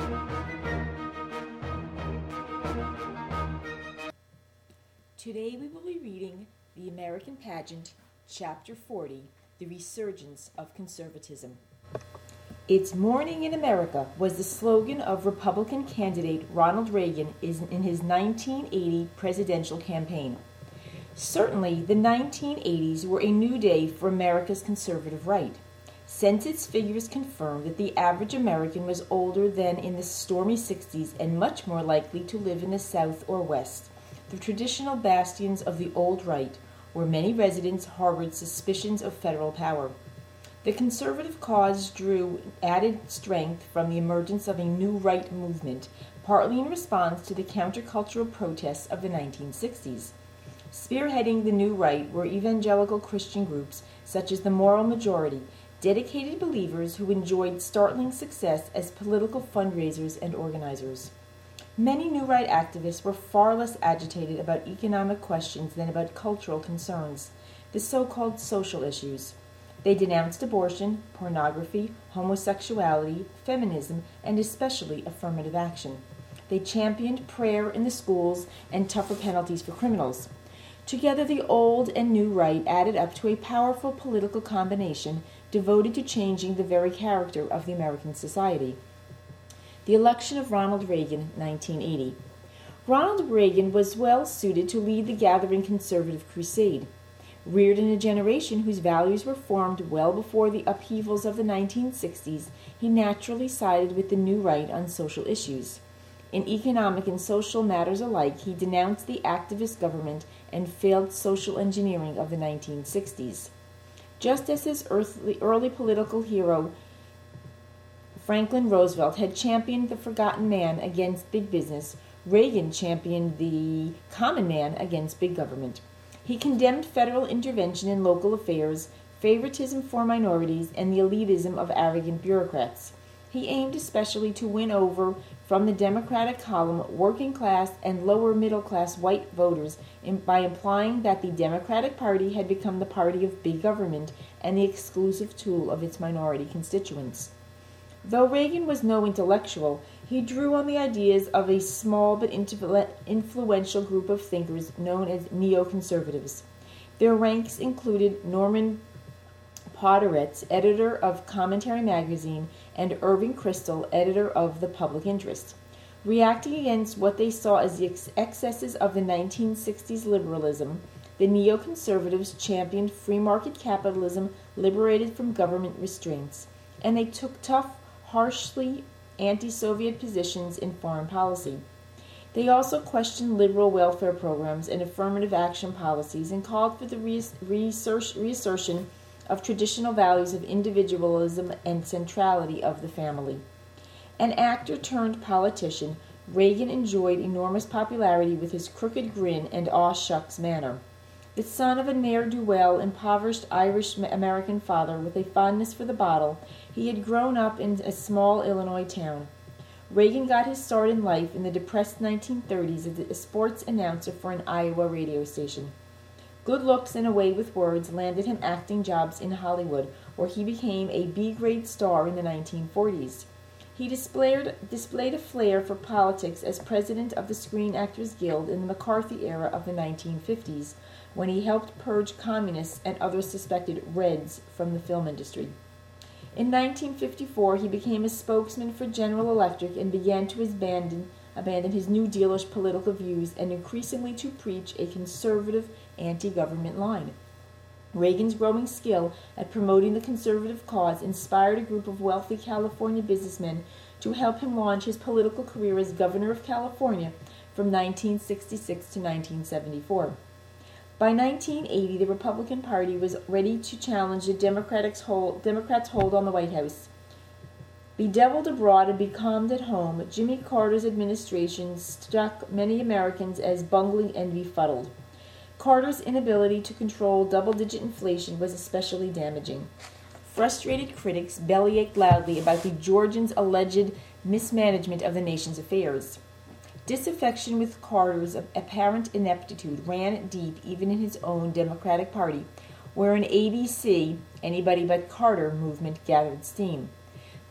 Today we will be reading The American Pageant, Chapter 40, The Resurgence of Conservatism. "It's morning in America" was the slogan of Republican candidate Ronald Reagan in his 1980 presidential campaign. Certainly, the 1980s were a new day for America's conservative right. Census figures confirm that the average American was older than in the stormy 60s and much more likely to live in the South or West, the traditional bastions of the old right, where many residents harbored suspicions of federal power. The conservative cause drew added strength from the emergence of a new right movement, partly in response to the countercultural protests of the 1960s. Spearheading the new right were evangelical Christian groups such as the Moral Majority, dedicated believers who enjoyed startling success as political fundraisers and organizers. Many new right activists were far less agitated about economic questions than about cultural concerns, the so-called social issues. They denounced abortion, pornography, homosexuality, feminism, and especially affirmative action. They championed prayer in the schools and tougher penalties for criminals. Together, the old and new right added up to a powerful political combination devoted to changing the very character of the American society. The election of Ronald Reagan, 1980. Ronald Reagan was well suited to lead the gathering conservative crusade. Reared in a generation whose values were formed well before the upheavals of the 1960s, he naturally sided with the new right on social issues. In economic and social matters alike, he denounced the activist government and failed social engineering of the 1960s. Just as his early political hero, Franklin Roosevelt, had championed the forgotten man against big business, Reagan championed the common man against big government. He condemned federal intervention in local affairs, favoritism for minorities, and the elitism of arrogant bureaucrats. He aimed especially to win over from the Democratic column working-class and lower-middle-class white voters by implying that the Democratic Party had become the party of big government and the exclusive tool of its minority constituents. Though Reagan was no intellectual, he drew on the ideas of a small but influential group of thinkers known as neoconservatives. Their ranks included Norman Podhoretz, editor of Commentary magazine, and Irving Kristol, editor of The Public Interest. Reacting against what they saw as the excesses of the 1960s liberalism, the neoconservatives championed free market capitalism liberated from government restraints, and they took tough, harshly anti-Soviet positions in foreign policy. They also questioned liberal welfare programs and affirmative action policies and called for the reassertion of traditional values of individualism and centrality of the family. An actor turned politician, Reagan enjoyed enormous popularity with his crooked grin and aw-shucks manner. The son of a ne'er-do-well, impoverished Irish-American father with a fondness for the bottle, he had grown up in a small Illinois town. Reagan got his start in life in the depressed 1930s as a sports announcer for an Iowa radio station. Good looks and a way with words landed him acting jobs in Hollywood, where he became a B-grade star in the 1940s. He displayed a flair for politics as president of the Screen Actors Guild in the McCarthy era of the 1950s, when he helped purge communists and other suspected Reds from the film industry. In 1954, he became a spokesman for General Electric and began to abandon his New Dealish political views and increasingly to preach a conservative, anti-government line. Reagan's growing skill at promoting the conservative cause inspired a group of wealthy California businessmen to help him launch his political career as governor of California from 1966 to 1974. By 1980, the Republican Party was ready to challenge the Democrats' hold on the White House. Bedeviled abroad and becalmed at home, Jimmy Carter's administration struck many Americans as bungling and befuddled. Carter's inability to control double-digit inflation was especially damaging. Frustrated critics bellyached loudly about the Georgians' alleged mismanagement of the nation's affairs. Disaffection with Carter's apparent ineptitude ran deep even in his own Democratic Party, where an ABC, anybody but Carter movement gathered steam.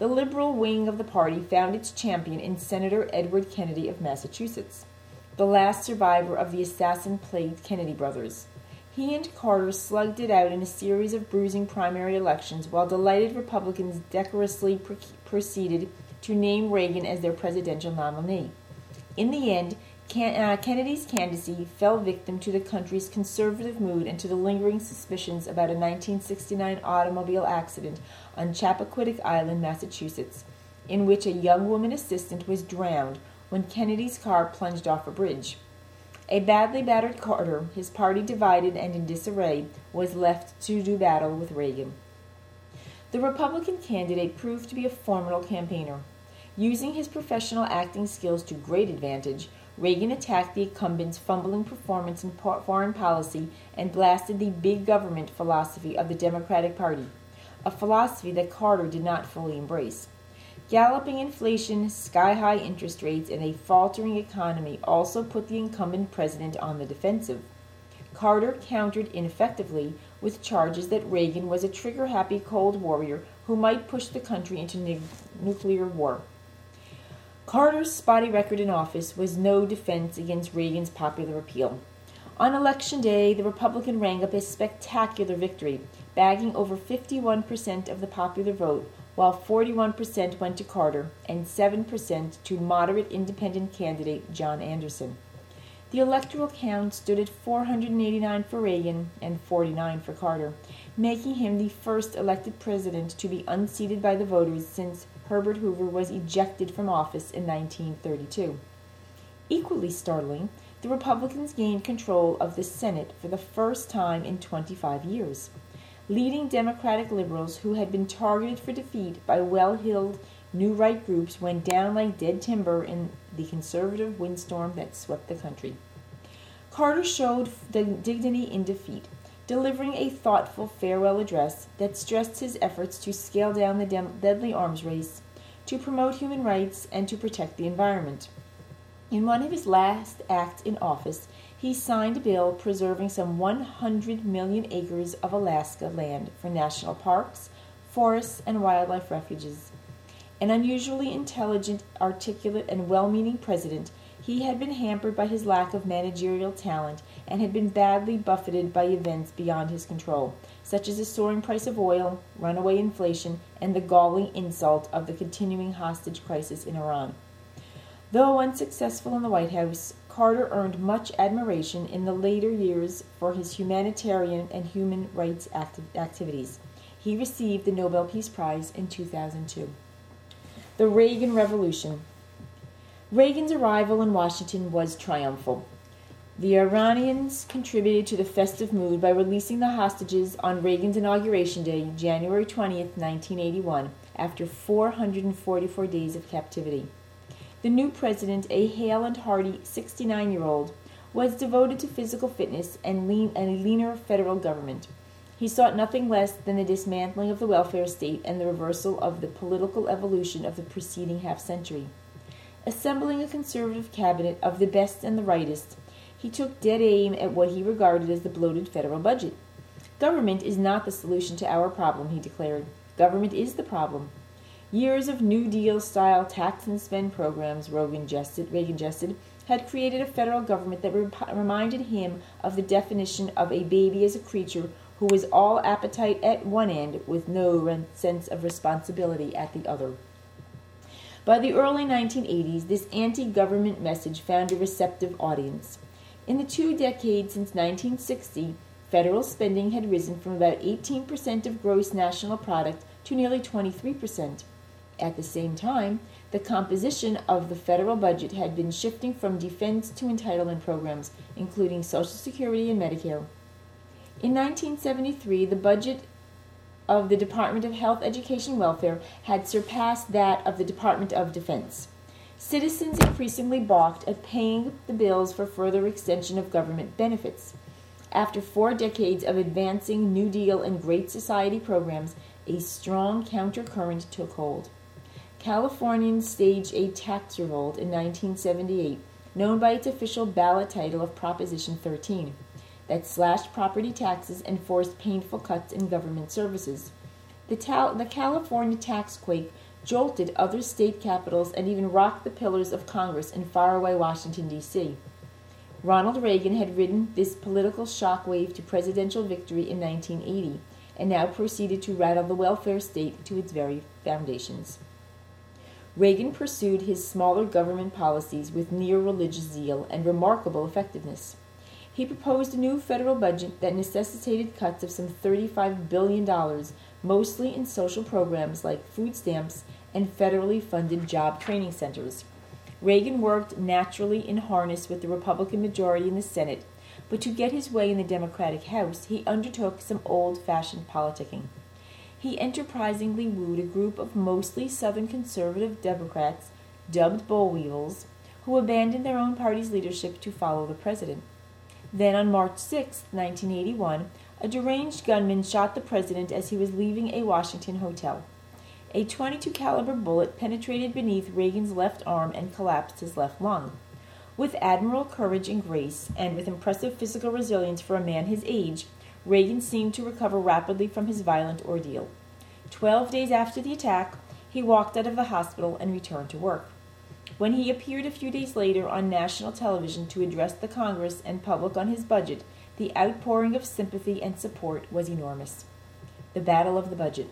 the liberal wing of the party found its champion in Senator Edward Kennedy of Massachusetts, the last survivor of the assassin-plagued Kennedy brothers. He and Carter slugged it out in a series of bruising primary elections, while delighted Republicans decorously proceeded to name Reagan as their presidential nominee. In the end, Kennedy's candidacy fell victim to the country's conservative mood and to the lingering suspicions about a 1969 automobile accident on Chappaquiddick Island, Massachusetts, in which a young woman assistant was drowned when Kennedy's car plunged off a bridge. A badly battered Carter, his party divided and in disarray, was left to do battle with Reagan. The Republican candidate proved to be a formidable campaigner. Using his professional acting skills to great advantage, Reagan attacked the incumbent's fumbling performance in foreign policy and blasted the big government philosophy of the Democratic Party, a philosophy that Carter did not fully embrace. Galloping inflation, sky-high interest rates, and a faltering economy also put the incumbent president on the defensive. Carter countered ineffectively with charges that Reagan was a trigger-happy Cold Warrior who might push the country into nuclear war. Carter's spotty record in office was no defense against Reagan's popular appeal. On Election Day, the Republican rang up a spectacular victory, bagging over 51% of the popular vote, while 41% went to Carter and 7% to moderate independent candidate John Anderson. The electoral count stood at 489 for Reagan and 49 for Carter, making him the first elected president to be unseated by the voters since Herbert Hoover was ejected from office in 1932. Equally startling, the Republicans gained control of the Senate for the first time in 25 years. Leading Democratic liberals who had been targeted for defeat by well-heeled new right groups went down like dead timber in the conservative windstorm that swept the country. Carter showed the dignity in defeat, delivering a thoughtful farewell address that stressed his efforts to scale down the deadly arms race, to promote human rights, and to protect the environment. In one of his last acts in office, he signed a bill preserving some 100 million acres of Alaska land for national parks, forests, and wildlife refuges. An unusually intelligent, articulate, and well-meaning president, he had been hampered by his lack of managerial talent and had been badly buffeted by events beyond his control, such as the soaring price of oil, runaway inflation, and the galling insult of the continuing hostage crisis in Iran. Though unsuccessful in the White House, Carter earned much admiration in the later years for his humanitarian and human rights activities. He received the Nobel Peace Prize in 2002. The Reagan Revolution. Reagan's arrival in Washington was triumphal. The Iranians contributed to the festive mood by releasing the hostages on Reagan's inauguration day, January 20th, 1981, after 444 days of captivity. The new president, a hale and hearty 69-year-old, was devoted to physical fitness and a leaner federal government. He sought nothing less than the dismantling of the welfare state and the reversal of the political evolution of the preceding half-century. Assembling a conservative cabinet of the best and the rightest, he took dead aim at what he regarded as the bloated federal budget. Government is not the solution to our problem, he declared. Government is the problem. Years of New Deal-style tax and spend programs, Reagan jested, had created a federal government that reminded him of the definition of a baby as a creature who was all appetite at one end with no sense of responsibility at the other. By the early 1980s, this anti-government message found a receptive audience. In the 2 decades since 1960, federal spending had risen from about 18% of gross national product to nearly 23%. At the same time, the composition of the federal budget had been shifting from defense to entitlement programs, including Social Security and Medicare. In 1973, the budget of the Department of Health, Education, and Welfare had surpassed that of the Department of Defense. Citizens increasingly balked at paying the bills for further extension of government benefits. After 4 decades of advancing New Deal and Great Society programs, a strong countercurrent took hold. Californians staged a tax revolt in 1978, known by its official ballot title of Proposition 13, that slashed property taxes and forced painful cuts in government services. The California tax quake jolted other state capitals, and even rocked the pillars of Congress in faraway Washington, D.C. Ronald Reagan had ridden this political shockwave to presidential victory in 1980, and now proceeded to rattle the welfare state to its very foundations. Reagan pursued his smaller government policies with near-religious zeal and remarkable effectiveness. He proposed a new federal budget that necessitated cuts of some $35 billion, mostly in social programs like food stamps and federally funded job training centers. Reagan worked naturally in harness with the Republican majority in the Senate, but to get his way in the Democratic House, he undertook some old-fashioned politicking. He enterprisingly wooed a group of mostly Southern conservative Democrats, dubbed boll weevils, who abandoned their own party's leadership to follow the president. Then on March 6, 1981, a deranged gunman shot the president as he was leaving a Washington hotel. A .22 caliber bullet penetrated beneath Reagan's left arm and collapsed his left lung. With admirable courage and grace, and with impressive physical resilience for a man his age, Reagan seemed to recover rapidly from his violent ordeal. 12 days after the attack, he walked out of the hospital and returned to work. When he appeared a few days later on national television to address the Congress and public on his budget, the outpouring of sympathy and support was enormous. The Battle of the Budget.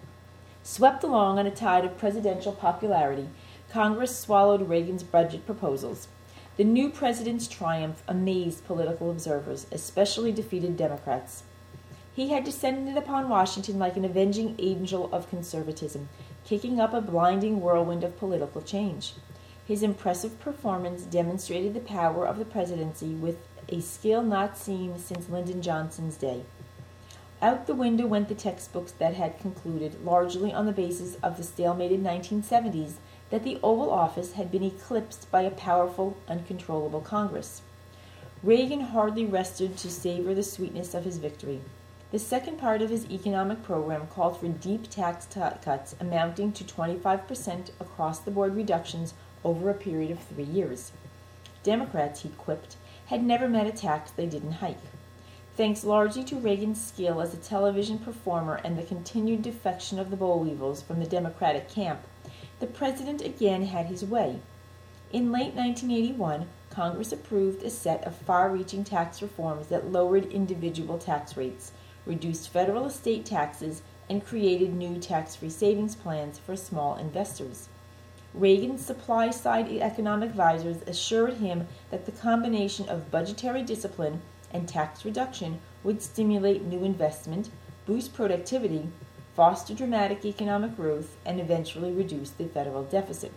Swept along on a tide of presidential popularity, Congress swallowed Reagan's budget proposals. The new president's triumph amazed political observers, especially defeated Democrats. He had descended upon Washington like an avenging angel of conservatism, kicking up a blinding whirlwind of political change. His impressive performance demonstrated the power of the presidency with a skill not seen since Lyndon Johnson's day. Out the window went the textbooks that had concluded, largely on the basis of the stalemated 1970s, that the Oval Office had been eclipsed by a powerful, uncontrollable Congress. Reagan hardly rested to savor the sweetness of his victory. The second part of his economic program called for deep tax cuts amounting to 25% across-the-board reductions over a period of 3 years. Democrats, he quipped, had never met a tax they didn't hike. Thanks largely to Reagan's skill as a television performer and the continued defection of the boll weevils from the Democratic camp, the president again had his way. In late 1981, Congress approved a set of far-reaching tax reforms that lowered individual tax rates, reduced federal estate taxes, and created new tax-free savings plans for small investors. Reagan's supply-side economic advisors assured him that the combination of budgetary discipline and tax reduction would stimulate new investment, boost productivity, foster dramatic economic growth, and eventually reduce the federal deficit.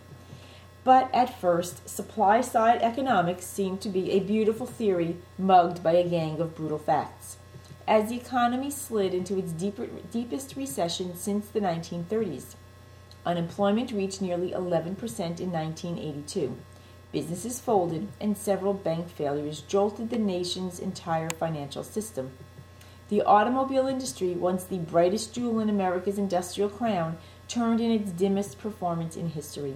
But at first, supply-side economics seemed to be a beautiful theory mugged by a gang of brutal facts. As the economy slid into its deepest recession since the 1930s, unemployment reached nearly 11% in 1982. Businesses folded, and several bank failures jolted the nation's entire financial system. The automobile industry, once the brightest jewel in America's industrial crown, turned in its dimmest performance in history.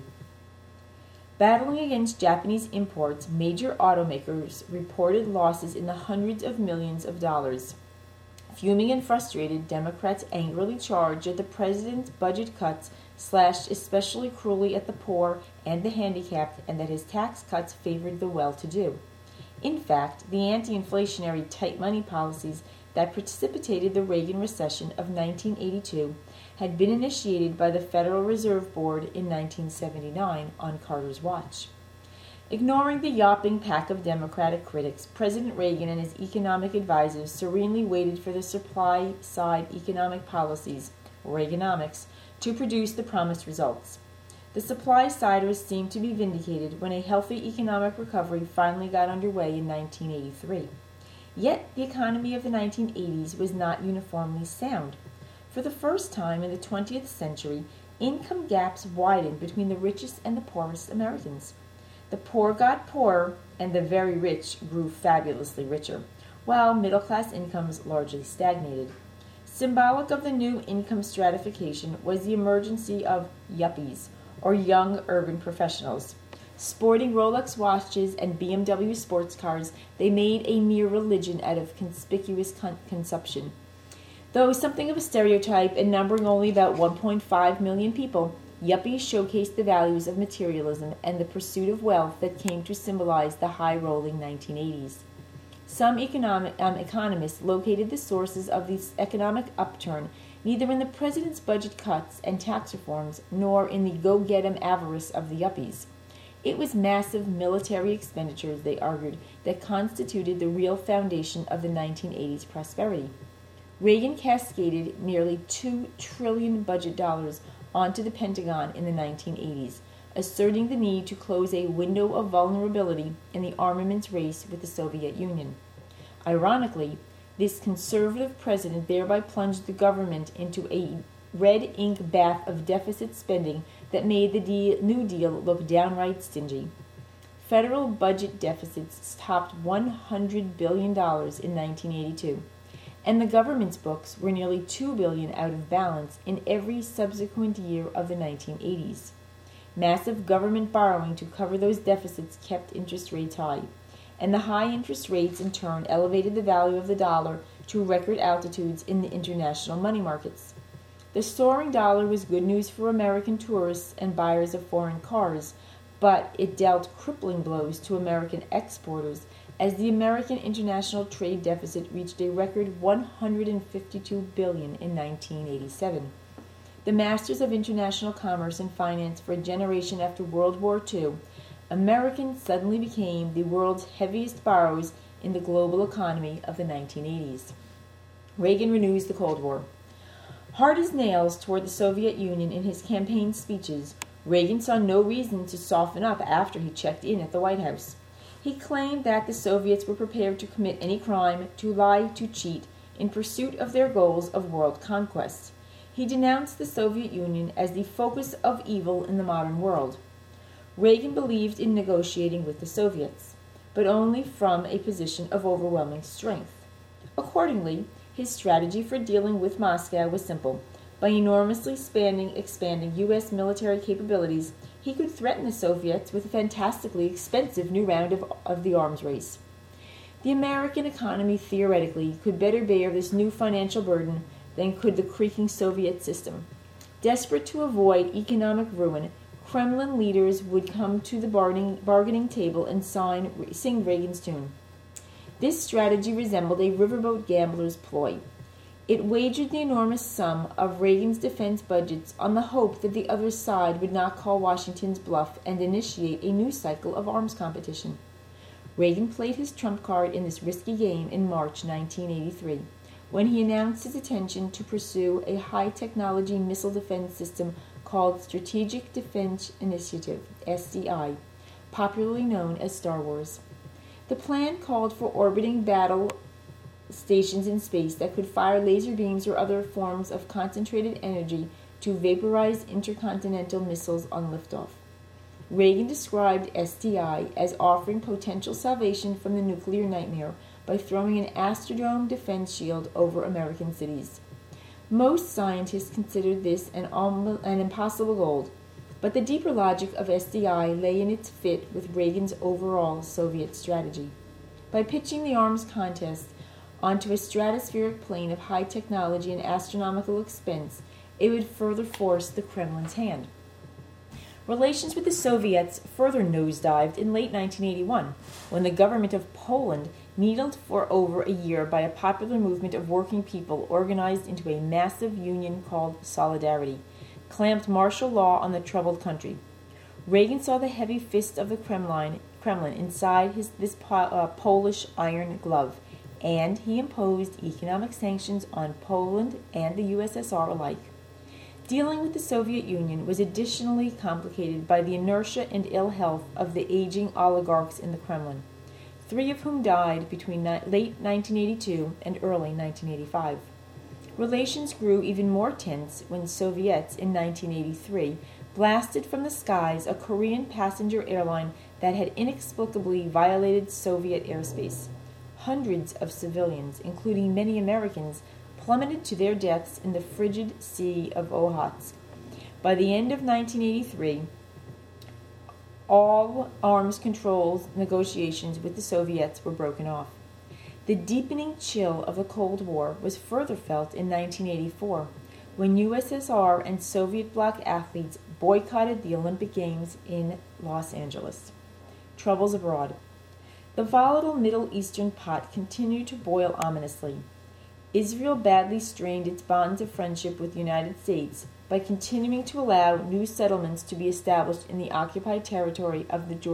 Battling against Japanese imports, major automakers reported losses in the hundreds of millions of dollars. Fuming and frustrated, Democrats angrily charged that the president's budget cuts slashed especially cruelly at the poor and the handicapped, and that his tax cuts favored the well-to-do. In fact, the anti-inflationary tight money policies that precipitated the Reagan recession of 1982 had been initiated by the Federal Reserve Board in 1979 on Carter's watch. Ignoring the yawping pack of Democratic critics, President Reagan and his economic advisors serenely waited for the supply-side economic policies, Reaganomics, to produce the promised results. The supply-siders seemed to be vindicated when a healthy economic recovery finally got underway in 1983. Yet the economy of the 1980s was not uniformly sound. For the first time in the 20th century, income gaps widened between the richest and the poorest Americans. The poor got poorer, and the very rich grew fabulously richer, while middle-class incomes largely stagnated. Symbolic of the new income stratification was the emergence of yuppies, or young urban professionals. Sporting Rolex watches and BMW sports cars, they made a mere religion out of conspicuous consumption. Though something of a stereotype and numbering only about 1.5 million people, yuppies showcased the values of materialism and the pursuit of wealth that came to symbolize the high-rolling 1980s. Some economists located the sources of this economic upturn neither in the president's budget cuts and tax reforms nor in the go-get-'em avarice of the yuppies. It was massive military expenditures, they argued, that constituted the real foundation of the 1980s prosperity. Reagan cascaded nearly $2 trillion budget dollars onto the Pentagon in the 1980s, asserting the need to close a window of vulnerability in the armaments race with the Soviet Union. Ironically, this conservative president thereby plunged the government into a red ink bath of deficit spending that made the New Deal look downright stingy. Federal budget deficits topped $100 billion in 1982, and the government's books were nearly $2 billion out of balance in every subsequent year of the 1980s. Massive government borrowing to cover those deficits kept interest rates high, and the high interest rates in turn elevated the value of the dollar to record altitudes in the international money markets. The soaring dollar was good news for American tourists and buyers of foreign cars, but it dealt crippling blows to American exporters as the American international trade deficit reached a record $152 billion in 1987. The masters of international commerce and finance for a generation after World War II, Americans suddenly became the world's heaviest borrowers in the global economy of the 1980s. Reagan renews the Cold War. Hard as nails toward the Soviet Union in his campaign speeches, Reagan saw no reason to soften up after he checked in at the White House. He claimed that the Soviets were prepared to commit any crime, to lie, to cheat, in pursuit of their goals of world conquest. He denounced the Soviet Union as the focus of evil in the modern world. Reagan believed in negotiating with the Soviets, but only from a position of overwhelming strength. Accordingly, his strategy for dealing with Moscow was simple. By enormously expanding U.S. military capabilities, he could threaten the Soviets with a fantastically expensive new round of the arms race. The American economy theoretically could better bear this new financial burden than could the creaking Soviet system. Desperate to avoid economic ruin, Kremlin leaders would come to the bargaining table and sing Reagan's tune. This strategy resembled a riverboat gambler's ploy. It wagered the enormous sum of Reagan's defense budgets on the hope that the other side would not call Washington's bluff and initiate a new cycle of arms competition. Reagan played his trump card in this risky game in March 1983, when he announced his intention to pursue a high-technology missile defense system called Strategic Defense Initiative, SDI, popularly known as Star Wars. The plan called for orbiting battle stations in space that could fire laser beams or other forms of concentrated energy to vaporize intercontinental missiles on liftoff. Reagan described SDI as offering potential salvation from the nuclear nightmare by throwing an Astrodome defense shield over American cities. Most scientists considered this an impossible goal, but the deeper logic of SDI lay in its fit with Reagan's overall Soviet strategy. By pitching the arms contest onto a stratospheric plane of high technology and astronomical expense, it would further force the Kremlin's hand. Relations with the Soviets further nosedived in late 1981, when the government of Poland, needled for over a year by a popular movement of working people organized into a massive union called Solidarity, clamped martial law on the troubled country. Reagan saw the heavy fist of the Kremlin inside this Polish iron glove, and he imposed economic sanctions on Poland and the USSR alike. Dealing with the Soviet Union was additionally complicated by the inertia and ill health of the aging oligarchs in the Kremlin, 3 of whom died between late 1982 and early 1985. Relations grew even more tense when Soviets in 1983 blasted from the skies a Korean passenger airline that had inexplicably violated Soviet airspace. Hundreds of civilians, including many Americans, plummeted to their deaths in the frigid Sea of Okhotsk. By the end of 1983, all arms control negotiations with the Soviets were broken off. The deepening chill of the Cold War was further felt in 1984, when USSR and Soviet bloc athletes boycotted the Olympic Games in Los Angeles. Troubles abroad. The volatile Middle Eastern pot continued to boil ominously. Israel badly strained its bonds of friendship with the United States by continuing to allow new settlements to be established in the occupied territory of the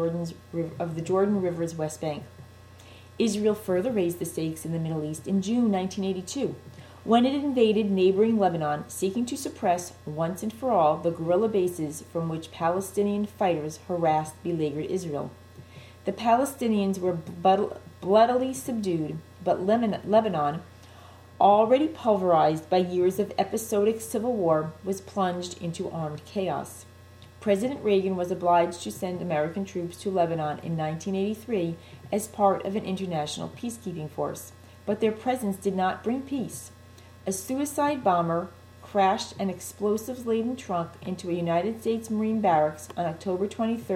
Jordan River's West Bank. Israel further raised the stakes in the Middle East in June 1982, when it invaded neighboring Lebanon, seeking to suppress once and for all the guerrilla bases from which Palestinian fighters harassed beleaguered Israel. The Palestinians were bloodily subdued, but Lebanon, already pulverized by years of episodic civil war, was plunged into armed chaos. President Reagan was obliged to send American troops to Lebanon in 1983 as part of an international peacekeeping force, but their presence did not bring peace. A suicide bomber crashed an explosives-laden truck into a United States Marine barracks on October 23,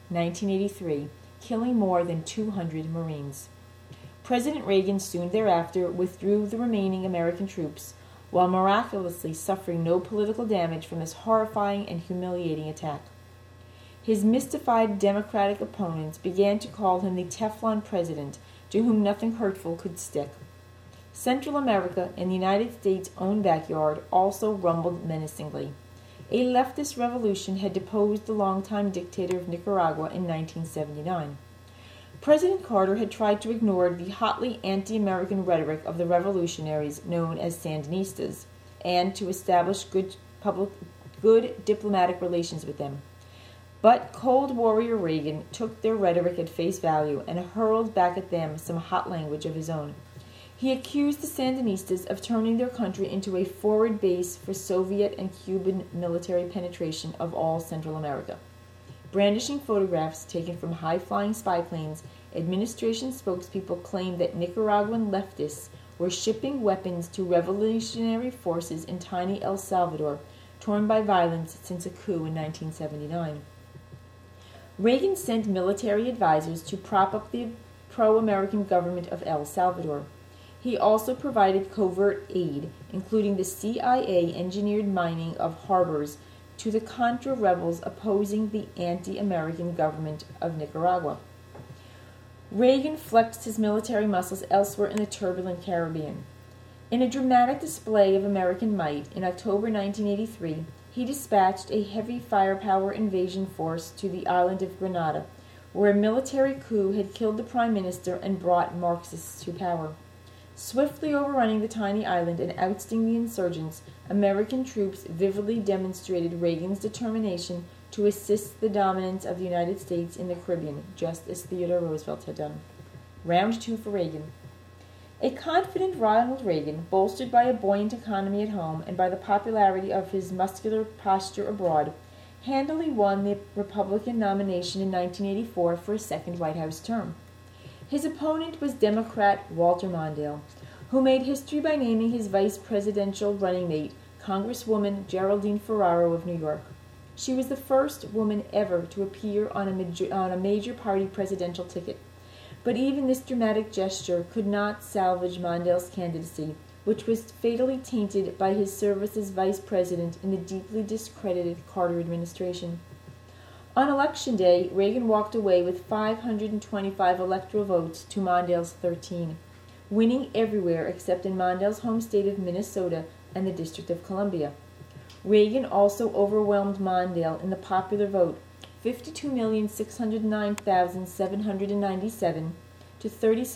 1983, killing more than 200 Marines. President Reagan soon thereafter withdrew the remaining American troops, while miraculously suffering no political damage from this horrifying and humiliating attack. His mystified Democratic opponents began to call him the Teflon president, to whom nothing hurtful could stick. Central America and the United States' own backyard also rumbled menacingly. A leftist revolution had deposed the longtime dictator of Nicaragua in 1979. President Carter had tried to ignore the hotly anti-American rhetoric of the revolutionaries known as Sandinistas and to establish good diplomatic relations with them. But Cold Warrior Reagan took their rhetoric at face value and hurled back at them some hot language of his own. He accused the Sandinistas of turning their country into a forward base for Soviet and Cuban military penetration of all Central America. Brandishing photographs taken from high-flying spy planes, administration spokespeople claimed that Nicaraguan leftists were shipping weapons to revolutionary forces in tiny El Salvador, torn by violence since a coup in 1979. Reagan sent military advisors to prop up the pro-American government of El Salvador. He also provided covert aid, including the CIA-engineered mining of harbors, to the Contra rebels opposing the anti-American government of Nicaragua. Reagan flexed his military muscles elsewhere in the turbulent Caribbean. In a dramatic display of American might, in October 1983, he dispatched a heavy firepower invasion force to the island of Grenada, where a military coup had killed the prime minister and brought Marxists to power. Swiftly overrunning the tiny island and ousting the insurgents, American troops vividly demonstrated Reagan's determination to assist the dominance of the United States in the Caribbean, just as Theodore Roosevelt had done. Round 2 for Reagan. A confident Ronald Reagan, bolstered by a buoyant economy at home and by the popularity of his muscular posture abroad, handily won the Republican nomination in 1984 for a second White House term. His opponent was Democrat Walter Mondale, who made history by naming his vice presidential running mate Congresswoman Geraldine Ferraro of New York. She was the first woman ever to appear on a major party presidential ticket. But even this dramatic gesture could not salvage Mondale's candidacy, which was fatally tainted by his service as vice president in the deeply discredited Carter administration. On Election Day, Reagan walked away with 525 electoral votes to Mondale's 13, winning everywhere except in Mondale's home state of Minnesota and the District of Columbia. Reagan also overwhelmed Mondale in the popular vote, 52,609,797 to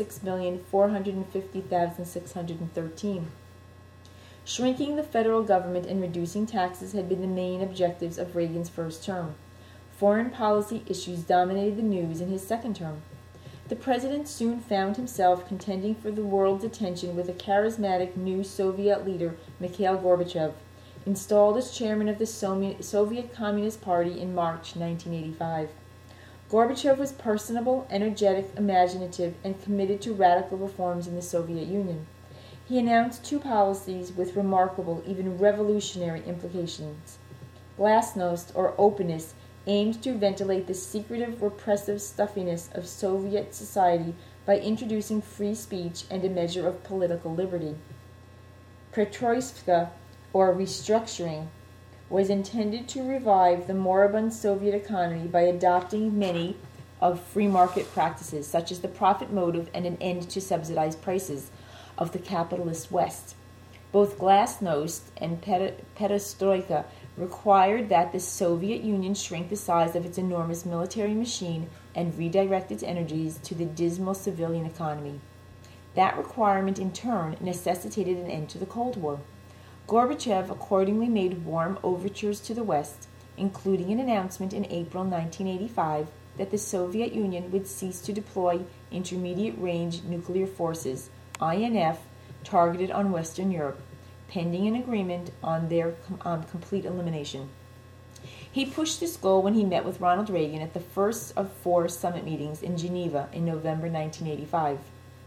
36,450,613. Shrinking the federal government and reducing taxes had been the main objectives of Reagan's first term. Foreign policy issues dominated the news in his second term. The president soon found himself contending for the world's attention with a charismatic new Soviet leader, Mikhail Gorbachev, installed as chairman of the Soviet Communist Party in March 1985. Gorbachev was personable, energetic, imaginative, and committed to radical reforms in the Soviet Union. He announced 2 policies with remarkable, even revolutionary implications. Glasnost, or openness, aimed to ventilate the secretive, repressive stuffiness of Soviet society by introducing free speech and a measure of political liberty. Petroyevska, or restructuring, was intended to revive the moribund Soviet economy by adopting many of free market practices, such as the profit motive and an end to subsidized prices of the capitalist West. Both glasnost and perestroika required that the Soviet Union shrink the size of its enormous military machine and redirect its energies to the dismal civilian economy. That requirement, in turn, necessitated an end to the Cold War. Gorbachev accordingly made warm overtures to the West, including an announcement in April 1985 that the Soviet Union would cease to deploy intermediate-range nuclear forces, INF, targeted on Western Europe, pending an agreement on their complete elimination. He pushed this goal when he met with Ronald Reagan at the first of 4 summit meetings in Geneva in November 1985.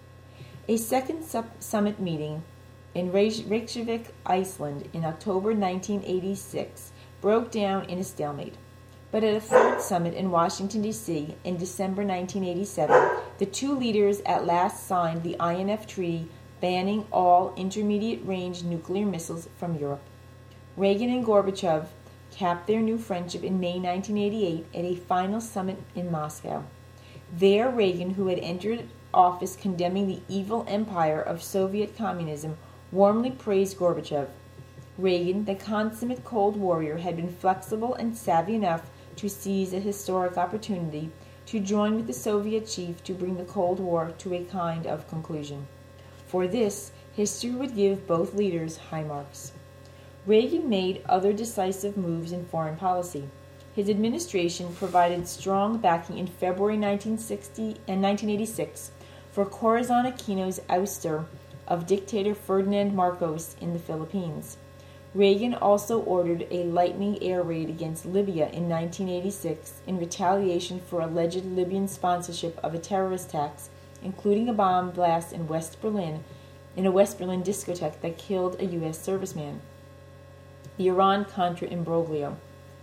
A second summit meeting in Reykjavik, Iceland, in October 1986 broke down in a stalemate. But at a third summit in Washington, D.C. in December 1987, the two leaders at last signed the INF Treaty banning all intermediate-range nuclear missiles from Europe. Reagan and Gorbachev capped their new friendship in May 1988 at a final summit in Moscow. There, Reagan, who had entered office condemning the evil empire of Soviet communism, warmly praised Gorbachev. Reagan, the consummate Cold Warrior, had been flexible and savvy enough to seize a historic opportunity to join with the Soviet chief to bring the Cold War to a kind of conclusion. For this, history would give both leaders high marks. Reagan made other decisive moves in foreign policy. His administration provided strong backing in February 1960 and 1986 for Corazon Aquino's ouster of dictator Ferdinand Marcos in the Philippines. Reagan also ordered a lightning air raid against Libya in 1986 in retaliation for alleged Libyan sponsorship of a terrorist attack, including a bomb blast in a West Berlin discotheque that killed a U.S. serviceman. The Iran-Contra imbroglio.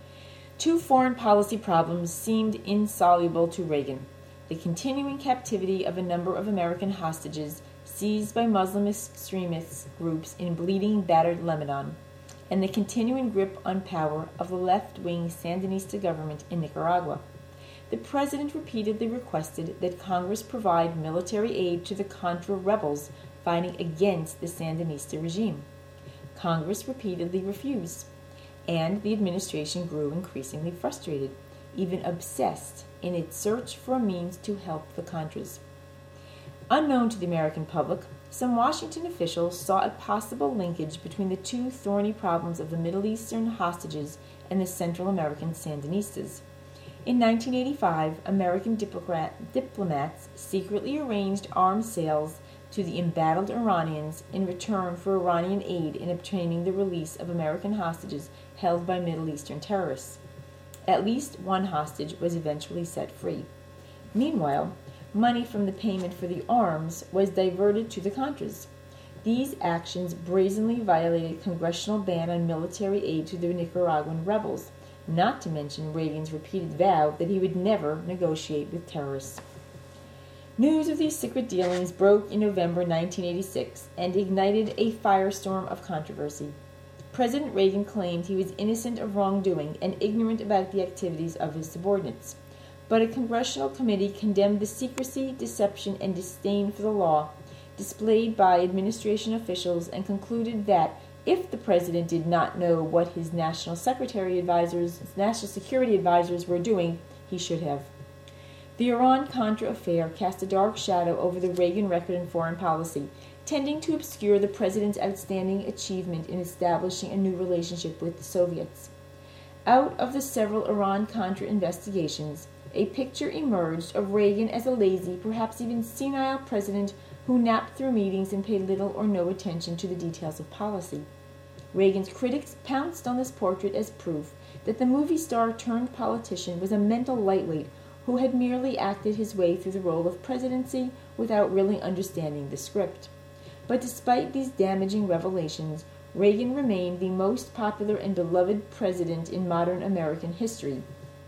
2 foreign policy problems seemed insoluble to Reagan: the continuing captivity of a number of American hostages seized by Muslim extremist groups in bleeding, battered Lebanon, and the continuing grip on power of the left-wing Sandinista government in Nicaragua. The president repeatedly requested that Congress provide military aid to the Contra rebels fighting against the Sandinista regime. Congress repeatedly refused, and the administration grew increasingly frustrated, even obsessed in its search for a means to help the Contras. Unknown to the American public, some Washington officials saw a possible linkage between the 2 thorny problems of the Middle Eastern hostages and the Central American Sandinistas. In 1985, American diplomats secretly arranged arms sales to the embattled Iranians in return for Iranian aid in obtaining the release of American hostages held by Middle Eastern terrorists. At least one hostage was eventually set free. Meanwhile, money from the payment for the arms was diverted to the Contras. These actions brazenly violated congressional ban on military aid to the Nicaraguan rebels, not to mention Reagan's repeated vow that he would never negotiate with terrorists. News of these secret dealings broke in November 1986 and ignited a firestorm of controversy. President Reagan claimed he was innocent of wrongdoing and ignorant about the activities of his subordinates. But a congressional committee condemned the secrecy, deception, and disdain for the law displayed by administration officials and concluded that if the president did not know what his national security advisors were doing, he should have. The Iran-Contra affair cast a dark shadow over the Reagan record in foreign policy, tending to obscure the president's outstanding achievement in establishing a new relationship with the Soviets. Out of the several Iran-Contra investigations, a picture emerged of Reagan as a lazy, perhaps even senile president who napped through meetings and paid little or no attention to the details of policy. Reagan's critics pounced on this portrait as proof that the movie star turned politician was a mental lightweight who had merely acted his way through the role of presidency without really understanding the script. But despite these damaging revelations, Reagan remained the most popular and beloved president in modern American history.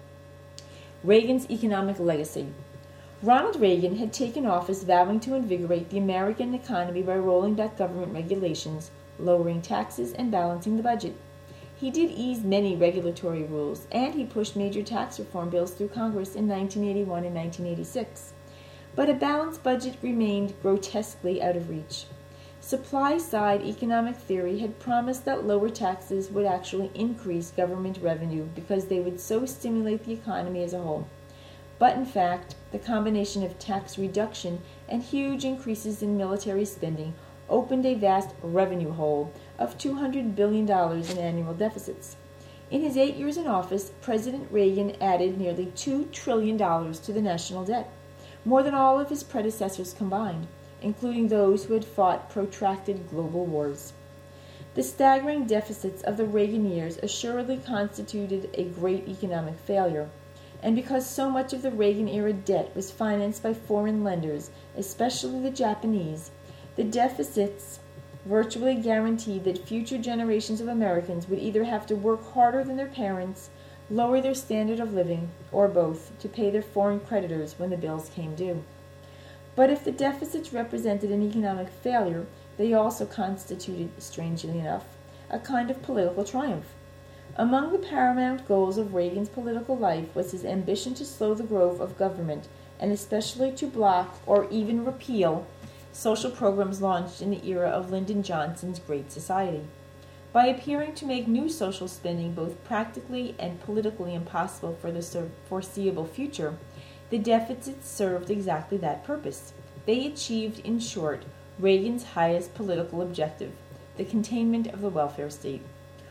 Reagan's economic legacy. Ronald Reagan had taken office vowing to invigorate the American economy by rolling back government regulations, lowering taxes and balancing the budget. He did ease many regulatory rules, and he pushed major tax reform bills through Congress in 1981 and 1986. But a balanced budget remained grotesquely out of reach. Supply-side economic theory had promised that lower taxes would actually increase government revenue because they would so stimulate the economy as a whole. But in fact, the combination of tax reduction and huge increases in military spending opened a vast revenue hole of $200 billion in annual deficits. In his 8 years in office, President Reagan added nearly $2 trillion to the national debt, more than all of his predecessors combined, including those who had fought protracted global wars. The staggering deficits of the Reagan years assuredly constituted a great economic failure, and because so much of the Reagan-era debt was financed by foreign lenders, especially the Japanese, the deficits virtually guaranteed that future generations of Americans would either have to work harder than their parents, lower their standard of living, or both, to pay their foreign creditors when the bills came due. But if the deficits represented an economic failure, they also constituted, strangely enough, a kind of political triumph. Among the paramount goals of Reagan's political life was his ambition to slow the growth of government, and especially to block or even repeal social programs launched in the era of Lyndon Johnson's Great Society. By appearing to make new social spending both practically and politically impossible for the foreseeable future, the deficits served exactly that purpose. They achieved, in short, Reagan's highest political objective, the containment of the welfare state.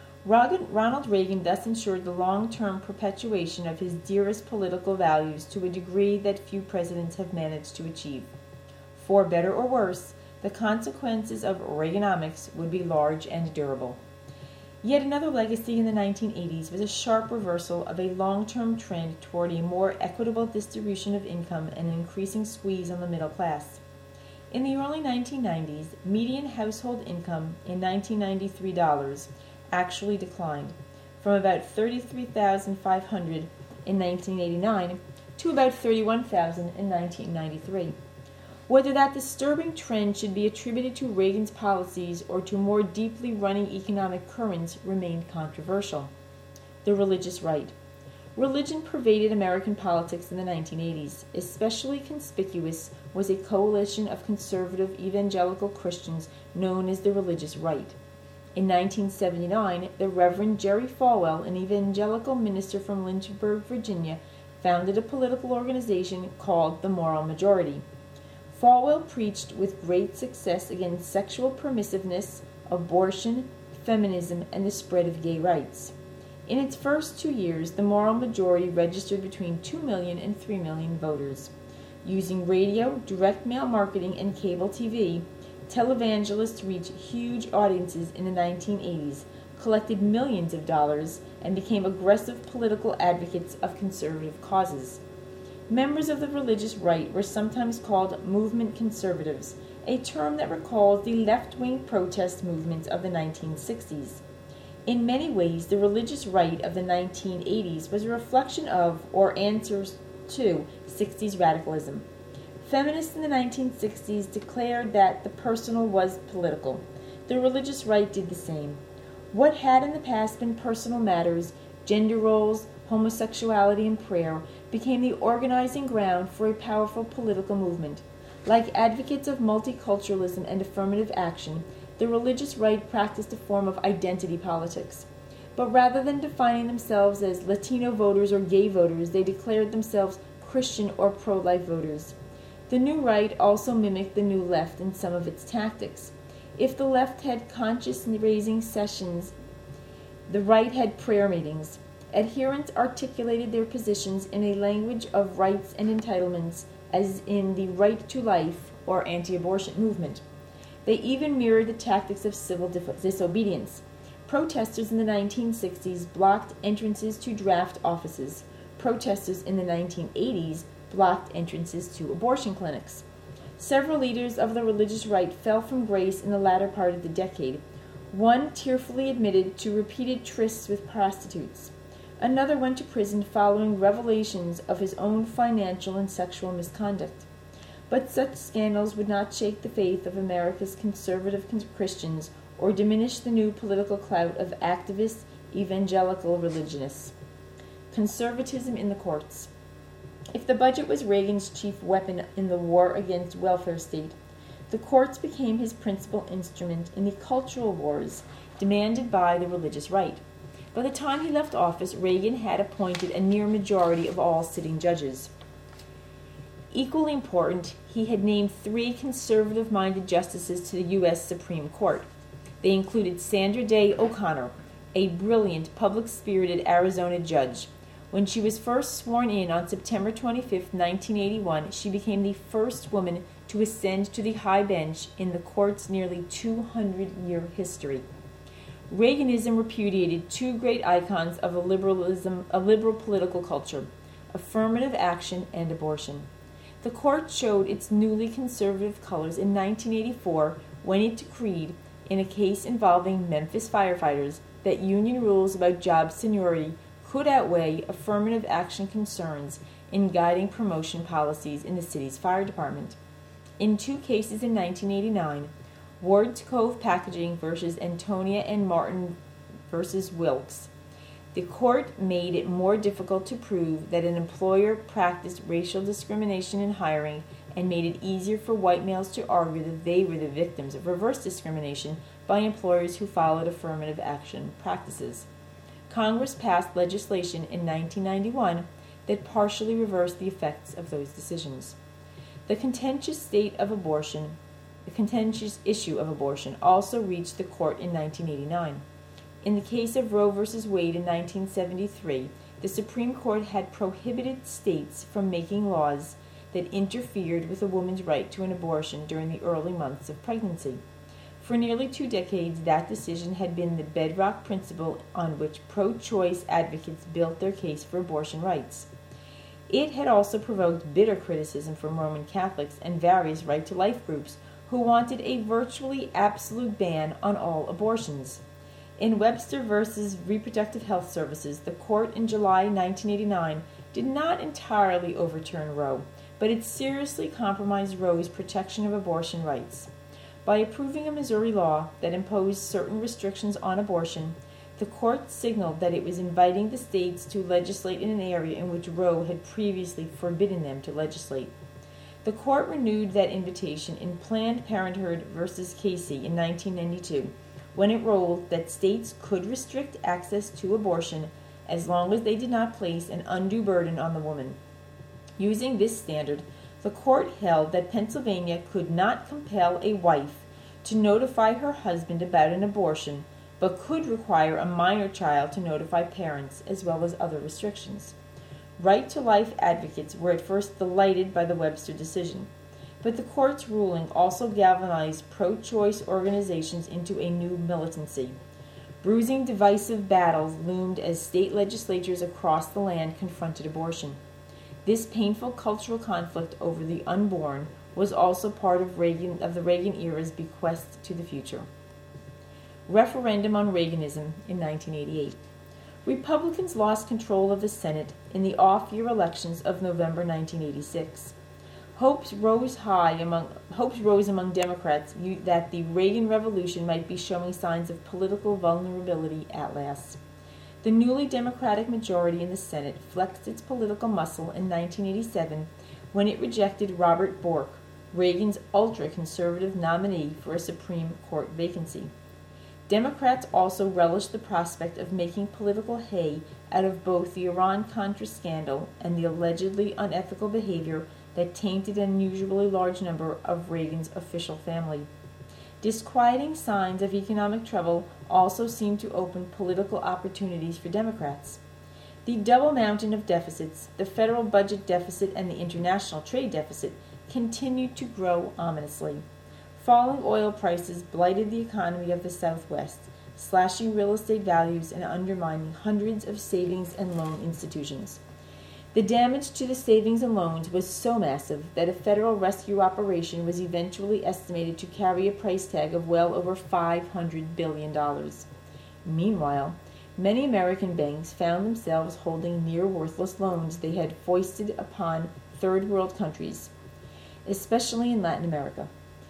Ronald Reagan thus ensured the long-term perpetuation of his dearest political values to a degree that few presidents have managed to achieve. For better or worse, the consequences of Reaganomics would be large and durable. Yet another legacy in the 1980s was a sharp reversal of a long-term trend toward a more equitable distribution of income and an increasing squeeze on the middle class. In the early 1990s, median household income in $1993 actually declined from about $33,500 in 1989 to about $31,000 in 1993. Whether that disturbing trend should be attributed to Reagan's policies or to more deeply running economic currents remained controversial. The religious right. Religion pervaded American politics in the 1980s. Especially conspicuous was a coalition of conservative evangelical Christians known as the religious right. In 1979, the Reverend Jerry Falwell, an evangelical minister from Lynchburg, Virginia, founded a political organization called the Moral Majority. Falwell preached with great success against sexual permissiveness, abortion, feminism, and the spread of gay rights. In its first 2 years, the Moral Majority registered between 2 million and 3 million voters. Using radio, direct mail marketing, and cable TV, televangelists reached huge audiences in the 1980s, collected millions of dollars, and became aggressive political advocates of conservative causes. Members of the religious right were sometimes called movement conservatives, a term that recalls the left-wing protest movements of the 1960s. In many ways, the religious right of the 1980s was a reflection of, or answers to, 60s radicalism. Feminists in the 1960s declared that the personal was political. The religious right did the same. What had in the past been personal matters, gender roles, homosexuality, and prayer, became the organizing ground for a powerful political movement. Like advocates of multiculturalism and affirmative action, the religious right practiced a form of identity politics. But rather than defining themselves as Latino voters or gay voters, they declared themselves Christian or pro-life voters. The new right also mimicked the new left in some of its tactics. If the left had conscience-raising sessions, the right had prayer meetings. Adherents articulated their positions in a language of rights and entitlements, as in the right to life or anti-abortion movement. They even mirrored the tactics of civil disobedience. Protesters in the 1960s blocked entrances to draft offices. Protesters in the 1980s blocked entrances to abortion clinics. Several leaders of the religious right fell from grace in the latter part of the decade. One tearfully admitted to repeated trysts with prostitutes. Another went to prison following revelations of his own financial and sexual misconduct. But such scandals would not shake the faith of America's conservative Christians or diminish the new political clout of activist evangelical religionists. Conservatism in the courts. If the budget was Reagan's chief weapon in the war against welfare state, the courts became his principal instrument in the cultural wars demanded by the religious right. By the time he left office, Reagan had appointed a near majority of all sitting judges. Equally important, he had named 3 conservative-minded justices to the U.S. Supreme Court. They included Sandra Day O'Connor, a brilliant, public-spirited Arizona judge. When she was first sworn in on September 25, 1981, she became the first woman to ascend to the high bench in the court's nearly 200-year history. Reaganism repudiated 2 great icons of a liberal political culture: affirmative action and abortion. The court showed its newly conservative colors in 1984 when it decreed, in a case involving Memphis firefighters, that union rules about job seniority could outweigh affirmative action concerns in guiding promotion policies in the city's fire department. In 2 cases in 1989, Ward's Cove Packaging versus Antonia and Martin versus Wilkes, the court made it more difficult to prove that an employer practiced racial discrimination in hiring and made it easier for white males to argue that they were the victims of reverse discrimination by employers who followed affirmative action practices. Congress passed legislation in 1991 that partially reversed the effects of those decisions. The contentious issue of abortion also reached the court in 1989. In the case of Roe v. Wade in 1973, the Supreme Court had prohibited states from making laws that interfered with a woman's right to an abortion during the early months of pregnancy. For nearly 2 decades, that decision had been the bedrock principle on which pro-choice advocates built their case for abortion rights. It had also provoked bitter criticism from Roman Catholics and various right-to-life groups who wanted a virtually absolute ban on all abortions. In Webster v. Reproductive Health Services, the court in July 1989 did not entirely overturn Roe, but it seriously compromised Roe's protection of abortion rights. By approving a Missouri law that imposed certain restrictions on abortion, the court signaled that it was inviting the states to legislate in an area in which Roe had previously forbidden them to legislate. The court renewed that invitation in Planned Parenthood v. Casey in 1992, when it ruled that states could restrict access to abortion as long as they did not place an undue burden on the woman. Using this standard, the court held that Pennsylvania could not compel a wife to notify her husband about an abortion, but could require a minor child to notify parents, as well as other restrictions. Right-to-life advocates were at first delighted by the Webster decision, but the court's ruling also galvanized pro-choice organizations into a new militancy. Bruising divisive battles loomed as state legislatures across the land confronted abortion. This painful cultural conflict over the unborn was also part of the Reagan era's bequest to the future. Referendum on Reaganism in 1988. Republicans lost control of the Senate in the off-year elections of November 1986. Hopes rose among Democrats that the Reagan Revolution might be showing signs of political vulnerability at last. The newly Democratic majority in the Senate flexed its political muscle in 1987 when it rejected Robert Bork, Reagan's ultra-conservative nominee for a Supreme Court vacancy. Democrats also relished the prospect of making political hay out of both the Iran-Contra scandal and the allegedly unethical behavior that tainted an unusually large number of Reagan's official family. Disquieting signs of economic trouble also seemed to open political opportunities for Democrats. The double mountain of deficits, the federal budget deficit and the international trade deficit, continued to grow ominously. Falling oil prices blighted the economy of the Southwest, slashing real estate values and undermining hundreds of savings and loan institutions. The damage to the savings and loans was so massive that a federal rescue operation was eventually estimated to carry a price tag of well over $500 billion. Meanwhile, many American banks found themselves holding near-worthless loans they had foisted upon third-world countries, especially in Latin America.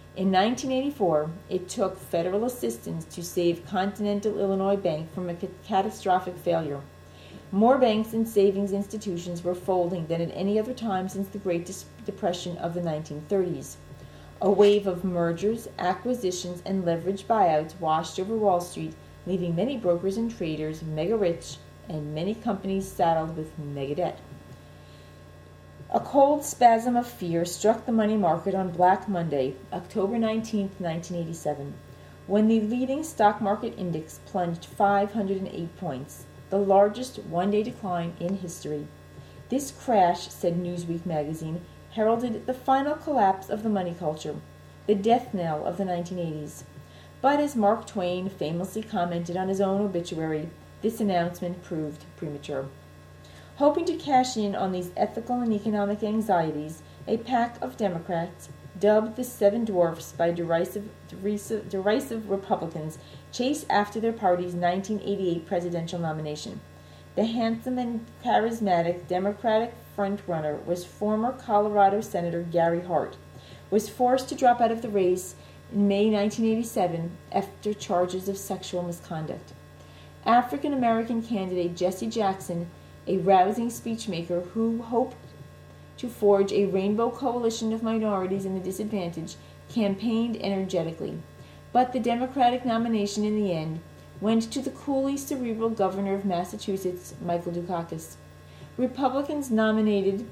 In 1984, it took federal assistance to save Continental Illinois Bank from a catastrophic failure. More banks and savings institutions were folding than at any other time since the Great Depression of the 1930s. A wave of mergers, acquisitions, and leveraged buyouts washed over Wall Street, leaving many brokers and traders mega rich and many companies saddled with mega debt. A cold spasm of fear struck the money market on Black Monday, October 19, 1987, when the leading stock market index plunged 508 points, the largest one-day decline in history. This crash, said Newsweek magazine, heralded the final collapse of the money culture, the death knell of the 1980s. But as Mark Twain famously commented on his own obituary, this announcement proved premature. Hoping to cash in on these ethical and economic anxieties, a pack of Democrats, dubbed the Seven Dwarfs by derisive Republicans, chased after their party's 1988 presidential nomination. The handsome and charismatic Democratic frontrunner was former Colorado Senator Gary Hart, was forced to drop out of the race in May 1987 after charges of sexual misconduct. African-American candidate Jesse Jackson, a rousing speechmaker who hoped to forge a rainbow coalition of minorities and the disadvantaged, campaigned energetically. But the Democratic nomination in the end went to the coolly cerebral governor of Massachusetts, Michael Dukakis. Republicans nominated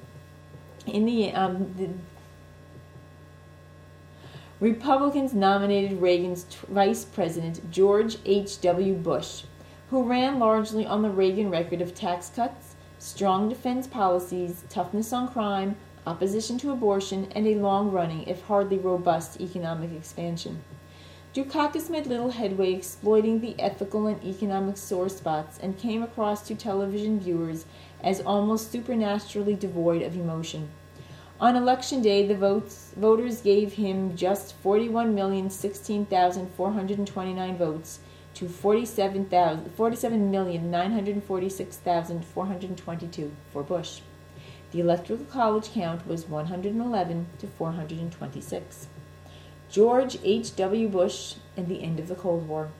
Reagan's Vice President George H.W. Bush, who ran largely on the Reagan record of tax cuts, strong defense policies, toughness on crime, opposition to abortion, and a long-running, if hardly robust, economic expansion. Dukakis made little headway exploiting the ethical and economic sore spots and came across to television viewers as almost supernaturally devoid of emotion. On Election Day, the voters gave him just 41,016,429 votes to 47,946,422 for Bush. The Electoral College count was 111 to 426. George H.W. Bush and the end of the Cold War.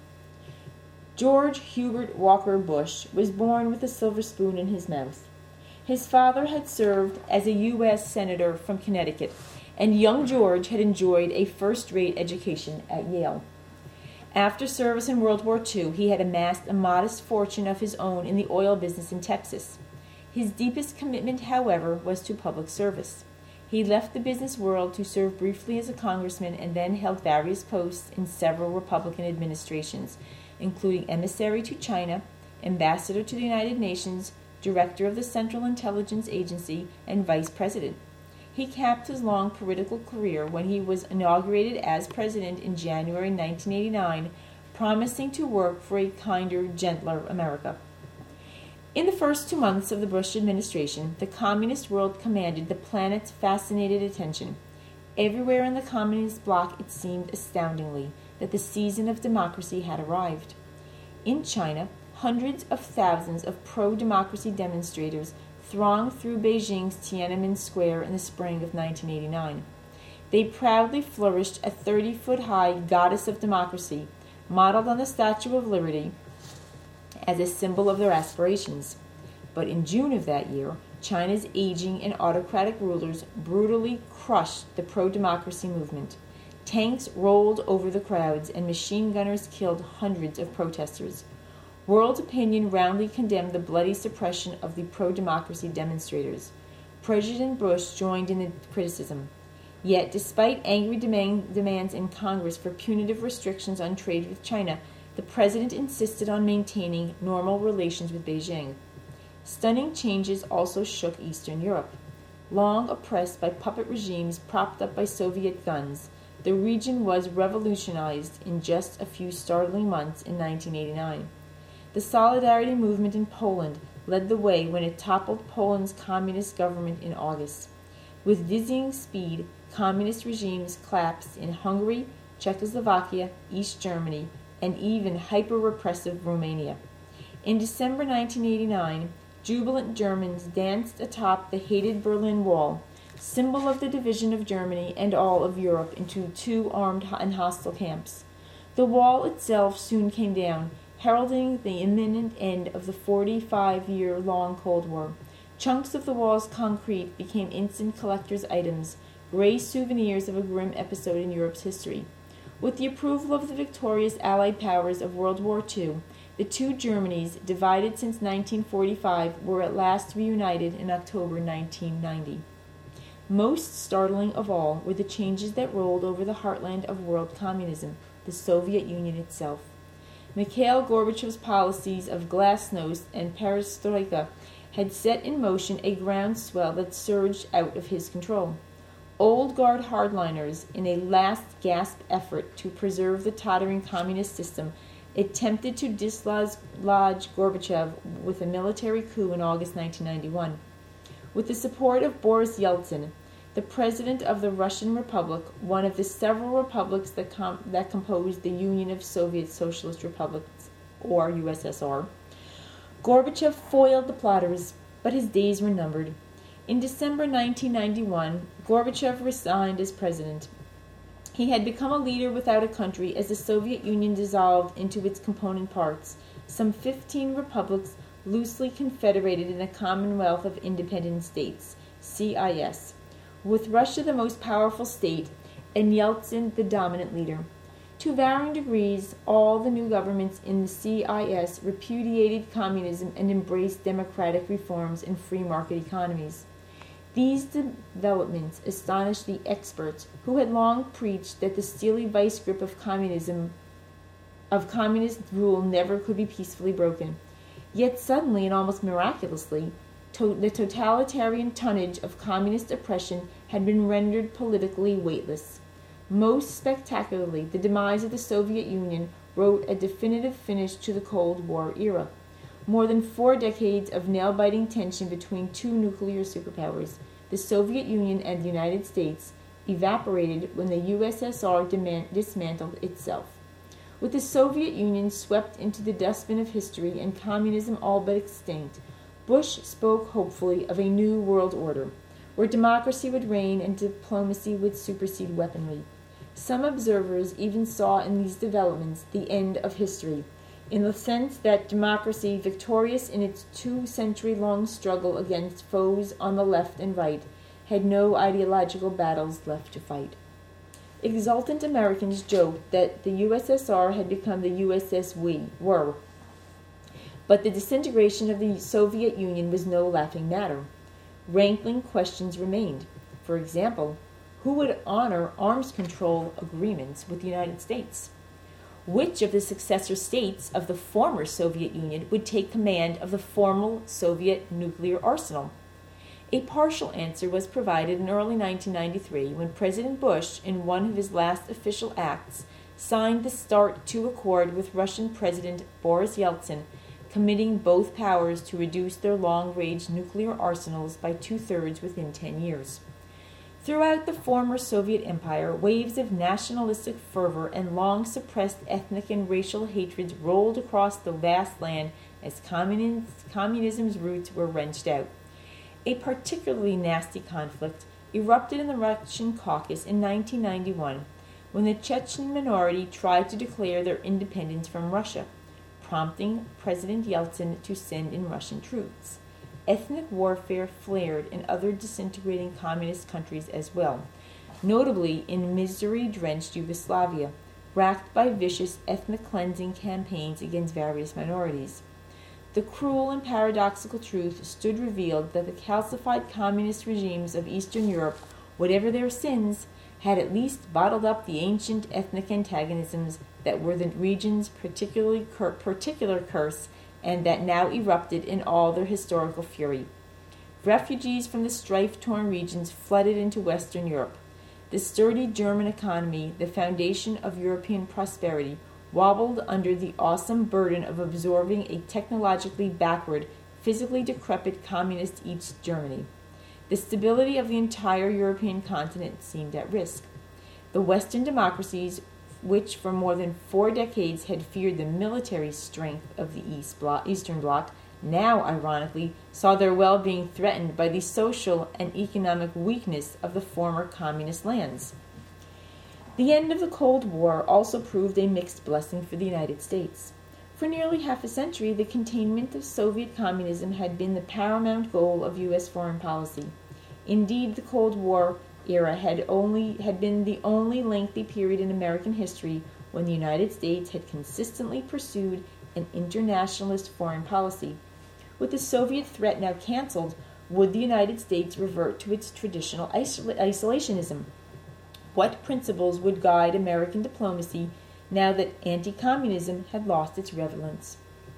George Hubert Walker Bush was born with a silver spoon in his mouth. His father had served as a U.S. Senator from Connecticut, and young George had enjoyed a first-rate education at Yale. After service in World War II, he had amassed a modest fortune of his own in the oil business in Texas. His deepest commitment, however, was to public service. He left the business world to serve briefly as a congressman and then held various posts in several Republican administrations, including emissary to China, ambassador to the United Nations, director of the Central Intelligence Agency, and vice president. He capped his long political career when he was inaugurated as president in January 1989, promising to work for a kinder, gentler America. In the first 2 months of the Bush administration, the communist world commanded the planet's fascinated attention. Everywhere in the communist bloc it seemed astoundingly that the season of democracy had arrived. In China, hundreds of thousands of pro-democracy demonstrators thronged through Beijing's Tiananmen Square in the spring of 1989. They proudly flourished a 30-foot-high goddess of democracy, modeled on the Statue of Liberty, as a symbol of their aspirations. But in June of that year, China's aging and autocratic rulers brutally crushed the pro-democracy movement. Tanks rolled over the crowds, and machine gunners killed hundreds of protesters. World opinion roundly condemned the bloody suppression of the pro-democracy demonstrators. President Bush joined in the criticism. Yet, despite angry demands in Congress for punitive restrictions on trade with China, the president insisted on maintaining normal relations with Beijing. Stunning changes also shook Eastern Europe. Long oppressed by puppet regimes propped up by Soviet guns, the region was revolutionized in just a few startling months in 1989. The Solidarity movement in Poland led the way when it toppled Poland's communist government in August. With dizzying speed, communist regimes collapsed in Hungary, Czechoslovakia, East Germany, and even hyper-repressive Romania. In December 1989, jubilant Germans danced atop the hated Berlin Wall, symbol of the division of Germany and all of Europe into two armed and hostile camps. The wall itself soon came down, heralding the imminent end of the 45-year-long Cold War. Chunks of the wall's concrete became instant collector's items, gray souvenirs of a grim episode in Europe's history. With the approval of the victorious Allied powers of World War II, the two Germanys, divided since 1945, were at last reunited in October 1990. Most startling of all were the changes that rolled over the heartland of world communism, the Soviet Union itself. Mikhail Gorbachev's policies of glasnost and perestroika had set in motion a groundswell that surged out of his control. Old guard hardliners, in a last-gasp effort to preserve the tottering communist system, attempted to dislodge Gorbachev with a military coup in August 1991. With the support of Boris Yeltsin, the president of the Russian Republic, one of the several republics that composed the Union of Soviet Socialist Republics, or USSR, Gorbachev foiled the plotters, but his days were numbered. In December 1991, Gorbachev resigned as president. He had become a leader without a country as the Soviet Union dissolved into its component parts, some 15 republics loosely confederated in a Commonwealth of Independent States, CIS, with Russia the most powerful state and Yeltsin the dominant leader. To varying degrees, all the new governments in the CIS repudiated communism and embraced democratic reforms and free market economies. These developments astonished the experts who had long preached that the steely vice grip of communist rule never could be peacefully broken. Yet suddenly and almost miraculously, the totalitarian tonnage of communist oppression had been rendered politically weightless. Most spectacularly, the demise of the Soviet Union wrote a definitive finish to the Cold War era. More than 4 decades of nail-biting tension between two nuclear superpowers, the Soviet Union and the United States, evaporated when the USSR dismantled itself. With the Soviet Union swept into the dustbin of history and communism all but extinct, Bush spoke hopefully of a new world order, where democracy would reign and diplomacy would supersede weaponry. Some observers even saw in these developments the end of history, in the sense that democracy, victorious in its 2-century-long struggle against foes on the left and right, had no ideological battles left to fight. Exultant Americans joked that the USSR had become the USS we were, but the disintegration of the Soviet Union was no laughing matter. Rankling questions remained. For example, who would honor arms control agreements with the United States? Which of the successor states of the former Soviet Union would take command of the former Soviet nuclear arsenal? A partial answer was provided in early 1993 when President Bush, in one of his last official acts, signed the START II Accord with Russian President Boris Yeltsin, committing both powers to reduce their long-range nuclear arsenals by 2/3 within 10 years. Throughout the former Soviet Empire, waves of nationalistic fervor and long-suppressed ethnic and racial hatreds rolled across the vast land as communism's roots were wrenched out. A particularly nasty conflict erupted in the Russian Caucasus in 1991 when the Chechen minority tried to declare their independence from Russia, prompting President Yeltsin to send in Russian troops. Ethnic warfare flared in other disintegrating communist countries as well, notably in misery-drenched Yugoslavia, racked by vicious ethnic cleansing campaigns against various minorities. The cruel and paradoxical truth stood revealed that the calcified communist regimes of Eastern Europe, whatever their sins, had at least bottled up the ancient ethnic antagonisms that were the region's particular curse and that now erupted in all their historical fury. Refugees from the strife-torn regions flooded into Western Europe. The sturdy German economy, the foundation of European prosperity, wobbled under the awesome burden of absorbing a technologically backward, physically decrepit communist East Germany. The stability of the entire European continent seemed at risk. The Western democracies, which for more than 4 decades had feared the military strength of the Eastern Bloc, now, ironically, saw their well-being threatened by the social and economic weakness of the former communist lands. The end of the Cold War also proved a mixed blessing for the United States. For nearly half a century, the containment of Soviet communism had been the paramount goal of U.S. foreign policy. Indeed, the Cold War era had been the only lengthy period in American history when the United States had consistently pursued an internationalist foreign policy. With the Soviet threat now canceled, would the United States revert to its traditional isolationism? What principles would guide American diplomacy now that anti-communism had lost its relevance?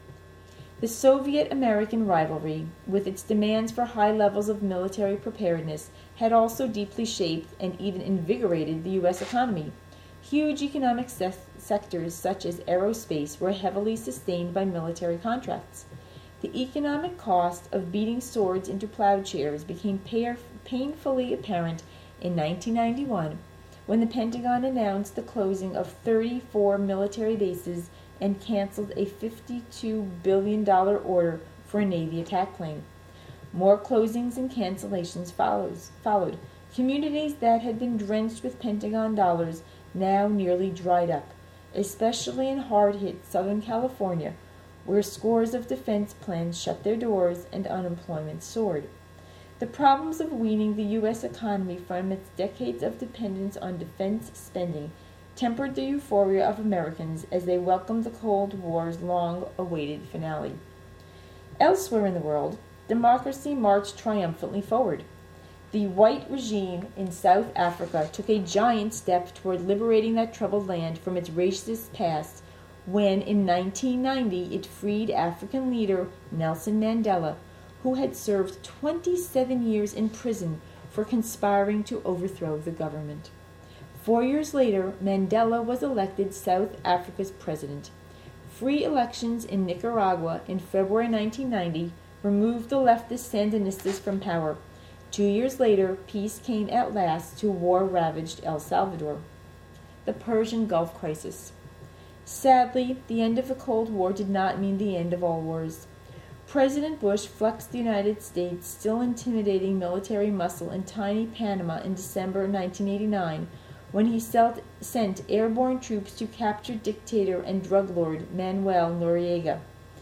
The Soviet-American rivalry, with its demands for high levels of military preparedness, had also deeply shaped and even invigorated the U.S. economy. Huge economic sectors such as aerospace were heavily sustained by military contracts. The economic cost of beating swords into plowshares became painfully apparent in 1991 when the Pentagon announced the closing of 34 military bases and canceled a $52 billion order for a Navy attack plane. More closings and cancellations followed. Communities that had been drenched with Pentagon dollars now nearly dried up, especially in hard-hit Southern California, where scores of defense plants shut their doors and unemployment soared. The problems of weaning the U.S. economy from its decades of dependence on defense spending tempered the euphoria of Americans as they welcomed the Cold War's long-awaited finale. Elsewhere in the world, democracy marched triumphantly forward. The white regime in South Africa took a giant step toward liberating that troubled land from its racist past when, in 1990, it freed African leader Nelson Mandela, who had served 27 years in prison for conspiring to overthrow the government. 4 years later, Mandela was elected South Africa's president. Free elections in Nicaragua in February 1990 removed the leftist Sandinistas from power. 2 years later, peace came at last to war-ravaged El Salvador. The Persian Gulf Crisis. Sadly, the end of the Cold War did not mean the end of all wars. President Bush flexed the United States' still intimidating military muscle in tiny Panama in December 1989 when he sent airborne troops to capture dictator and drug lord Manuel Noriega.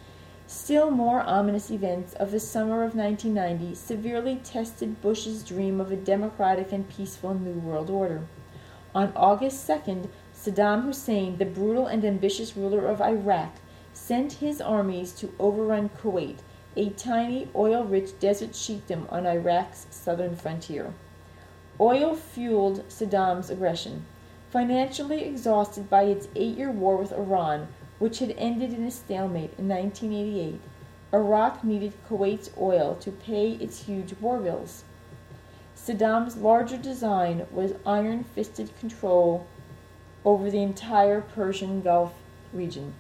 Still more ominous events of the summer of 1990 severely tested Bush's dream of a democratic and peaceful New World Order. On August 2nd, Saddam Hussein, the brutal and ambitious ruler of Iraq, sent his armies to overrun Kuwait, a tiny oil-rich desert chiefdom on Iraq's southern frontier. Oil fueled Saddam's aggression. Financially exhausted by its 8-year war with Iran, which had ended in a stalemate in 1988, Iraq needed Kuwait's oil to pay its huge war bills. Saddam's larger design was iron-fisted control over the entire Persian Gulf region.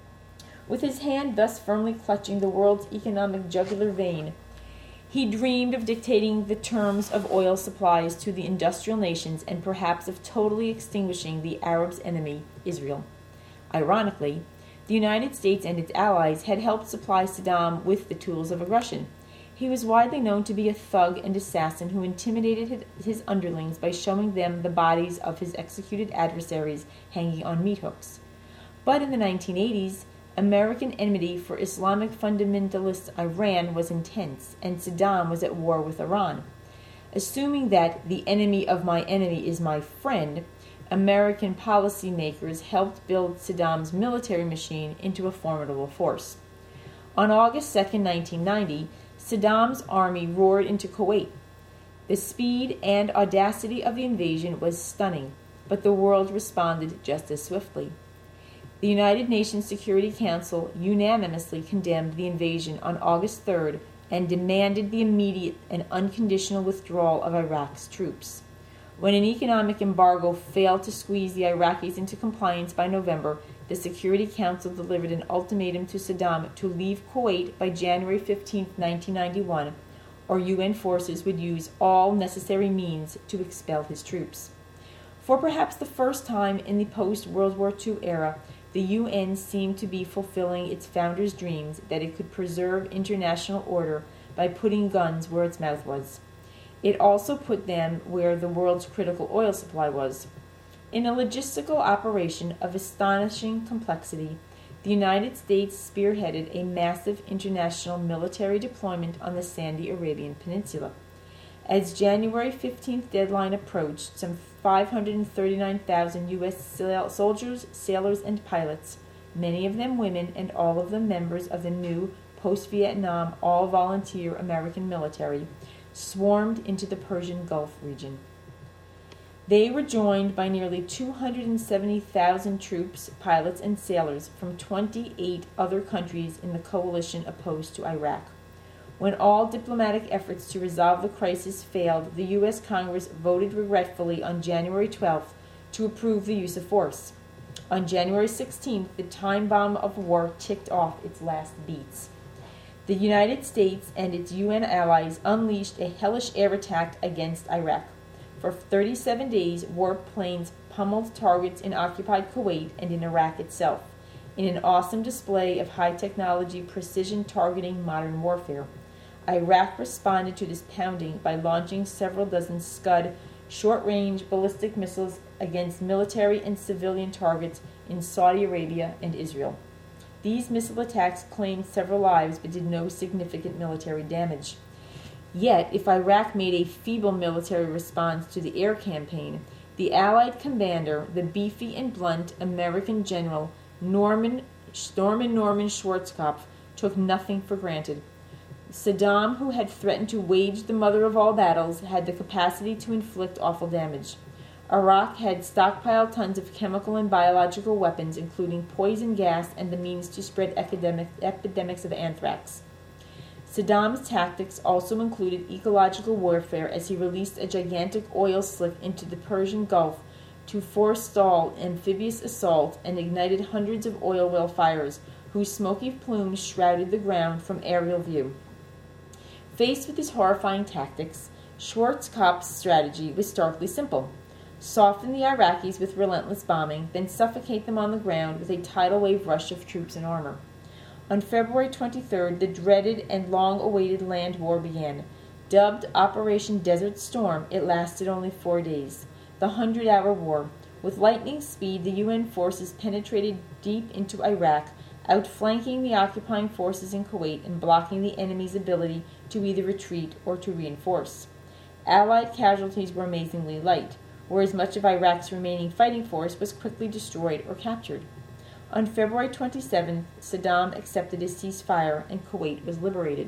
With his hand thus firmly clutching the world's economic jugular vein, he dreamed of dictating the terms of oil supplies to the industrial nations and perhaps of totally extinguishing the Arabs' enemy, Israel. Ironically, the United States and its allies had helped supply Saddam with the tools of aggression. He was widely known to be a thug and assassin who intimidated his underlings by showing them the bodies of his executed adversaries hanging on meat hooks. But in the 1980s, American enmity for Islamic fundamentalist Iran was intense, and Saddam was at war with Iran. Assuming that the enemy of my enemy is my friend, American policymakers helped build Saddam's military machine into a formidable force. On August 2, 1990, Saddam's army roared into Kuwait. The speed and audacity of the invasion was stunning, but the world responded just as swiftly. The United Nations Security Council unanimously condemned the invasion on August 3rd and demanded the immediate and unconditional withdrawal of Iraq's troops. When an economic embargo failed to squeeze the Iraqis into compliance by November, the Security Council delivered an ultimatum to Saddam to leave Kuwait by January 15, 1991, or UN forces would use all necessary means to expel his troops. For perhaps the first time in the post-World War II era, the UN seemed to be fulfilling its founders' dreams that it could preserve international order by putting guns where its mouth was. It also put them where the world's critical oil supply was. In a logistical operation of astonishing complexity, the United States spearheaded a massive international military deployment on the sandy Arabian Peninsula. As January 15th deadline approached, some 539,000 U.S. soldiers, sailors, and pilots, many of them women and all of them members of the new post-Vietnam all-volunteer American military, swarmed into the Persian Gulf region. They were joined by nearly 270,000 troops, pilots, and sailors from 28 other countries in the coalition opposed to Iraq. When all diplomatic efforts to resolve the crisis failed, the U.S. Congress voted regretfully on January 12th to approve the use of force. On January 16th, the time bomb of war ticked off its last beats. The United States and its UN allies unleashed a hellish air attack against Iraq. For 37 days, warplanes pummeled targets in occupied Kuwait and in Iraq itself, in an awesome display of high-technology precision targeting modern warfare. Iraq responded to this pounding by launching several dozen Scud short-range ballistic missiles against military and civilian targets in Saudi Arabia and Israel. These missile attacks claimed several lives but did no significant military damage. Yet, if Iraq made a feeble military response to the air campaign, the Allied commander, the beefy and blunt American general Norman Schwarzkopf, took nothing for granted. Saddam, who had threatened to wage the mother of all battles, had the capacity to inflict awful damage. Iraq had stockpiled tons of chemical and biological weapons, including poison gas and the means to spread epidemics of anthrax. Saddam's tactics also included ecological warfare as he released a gigantic oil slick into the Persian Gulf to forestall amphibious assault and ignited hundreds of oil well fires, whose smoky plumes shrouded the ground from aerial view. Faced with his horrifying tactics, Schwarzkopf's strategy was starkly simple. Soften the Iraqis with relentless bombing, then suffocate them on the ground with a tidal wave rush of troops and armor. On February 23rd, the dreaded and long-awaited land war began. Dubbed Operation Desert Storm, it lasted only 4 days. The 100-hour war. With lightning speed, the UN forces penetrated deep into Iraq, outflanking the occupying forces in Kuwait and blocking the enemy's ability to either retreat or to reinforce. Allied casualties were amazingly light, whereas much of Iraq's remaining fighting force was quickly destroyed or captured. On February 27th, Saddam accepted a ceasefire and Kuwait was liberated.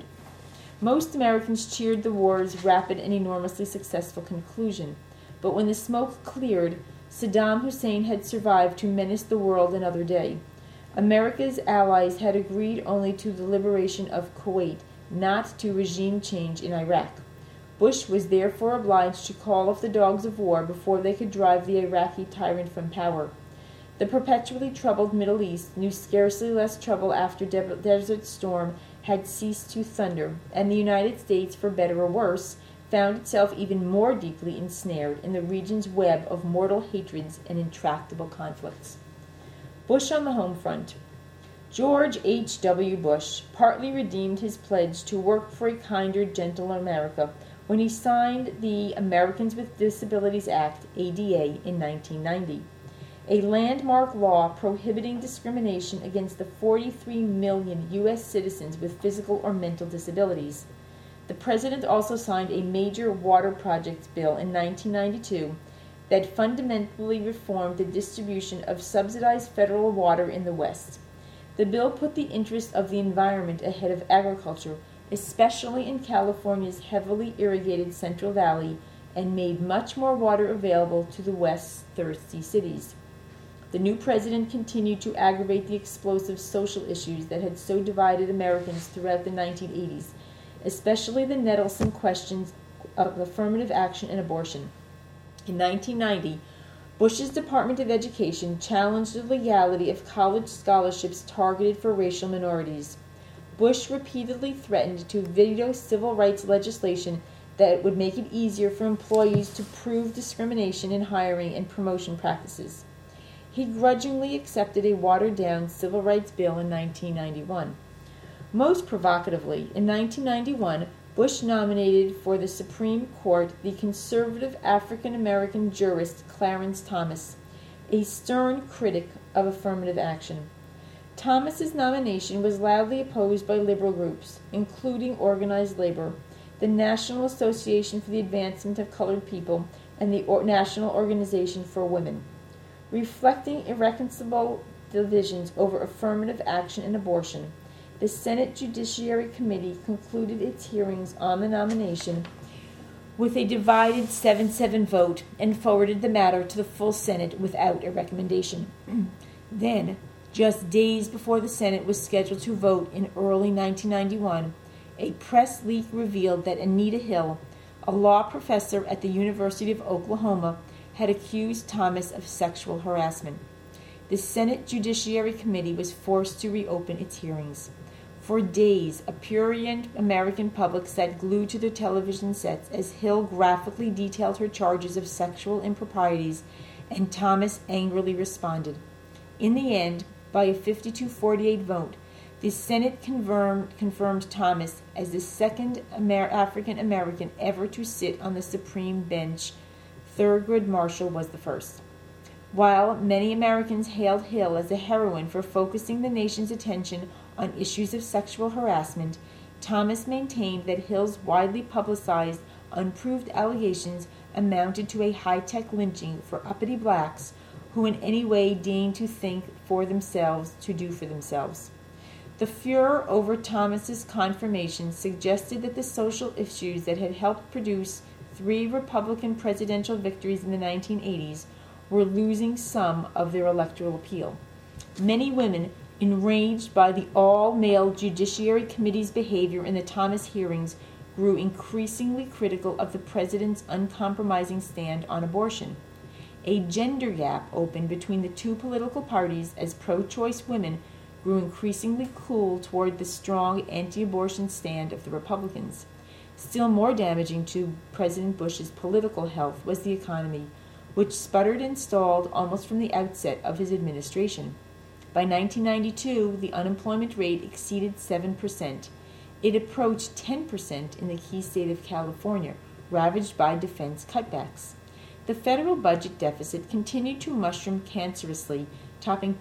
Most Americans cheered the war's rapid and enormously successful conclusion, but when the smoke cleared, Saddam Hussein had survived to menace the world another day. America's allies had agreed only to the liberation of Kuwait, not to regime change in Iraq. Bush was therefore obliged to call off the dogs of war before they could drive the Iraqi tyrant from power. The perpetually troubled Middle East knew scarcely less trouble after Desert Storm had ceased to thunder, and the United States, for better or worse, found itself even more deeply ensnared in the region's web of mortal hatreds and intractable conflicts. Bush on the home front. George H.W. Bush partly redeemed his pledge to work for a kinder, gentler America when he signed the Americans with Disabilities Act, ADA, in 1990. A landmark law prohibiting discrimination against the 43 million U.S. citizens with physical or mental disabilities. The President also signed a major water projects bill in 1992 that fundamentally reformed the distribution of subsidized federal water in the West. The bill put the interest of the environment ahead of agriculture, especially in California's heavily irrigated Central Valley, and made much more water available to the West's thirsty cities. The new president continued to aggravate the explosive social issues that had so divided Americans throughout the 1980s, especially the nettlesome questions of affirmative action and abortion. In 1990, Bush's Department of Education challenged the legality of college scholarships targeted for racial minorities. Bush repeatedly threatened to veto civil rights legislation that would make it easier for employees to prove discrimination in hiring and promotion practices. he grudgingly accepted a watered-down civil rights bill in 1991. Most provocatively, in 1991, Bush nominated for the Supreme Court the conservative African-American jurist Clarence Thomas, a stern critic of affirmative action. Thomas's nomination was loudly opposed by liberal groups, including organized labor, the National Association for the Advancement of Colored People, and the National Organization for Women. Reflecting irreconcilable divisions over affirmative action and abortion, the Senate Judiciary Committee concluded its hearings on the nomination with a divided 7-7 vote and forwarded the matter to the full Senate without a recommendation. Then, just days before the Senate was scheduled to vote in early 1991, a press leak revealed that Anita Hill, a law professor at the University of Oklahoma, had accused Thomas of sexual harassment. The Senate Judiciary Committee was forced to reopen its hearings. For days, a prurient American public sat glued to their television sets as Hill graphically detailed her charges of sexual improprieties, and Thomas angrily responded. In the end, by a 52-48 vote, the Senate confirmed Thomas as the second African American ever to sit on the Supreme Bench. Thurgood Marshall was the first. While many Americans hailed Hill as a heroine for focusing the nation's attention on issues of sexual harassment, Thomas maintained that Hill's widely publicized, unproved allegations amounted to a high-tech lynching for uppity blacks who in any way deigned to think for themselves, to do for themselves. The furor over Thomas's confirmation suggested that the social issues that had helped produce 3 Republican presidential victories in the 1980s were losing some of their electoral appeal. Many women, enraged by the all-male Judiciary Committee's behavior in the Thomas hearings, grew increasingly critical of the president's uncompromising stand on abortion. A gender gap opened between the two political parties as pro-choice women grew increasingly cool toward the strong anti-abortion stand of the Republicans. Still more damaging to President Bush's political health was the economy, which sputtered and stalled almost from the outset of his administration. By 1992, the unemployment rate exceeded 7%. It approached 10% in the key state of California, ravaged by defense cutbacks. The federal budget deficit continued to mushroom cancerously, topping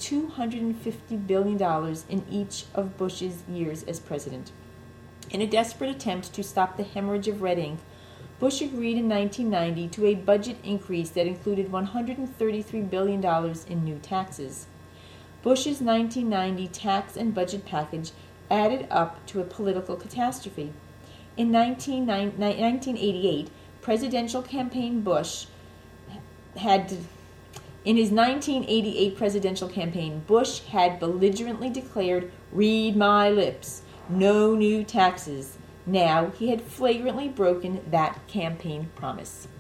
$250 billion in each of Bush's years as president. In a desperate attempt to stop the hemorrhage of red ink, Bush agreed in 1990 to a budget increase that included $133 billion in new taxes. Bush's 1990 tax and budget package added up to a political catastrophe. In 1988, presidential campaign Bush had In his 1988 presidential campaign, Bush had belligerently declared, "Read my lips, no new taxes." Now he had flagrantly broken that campaign promise.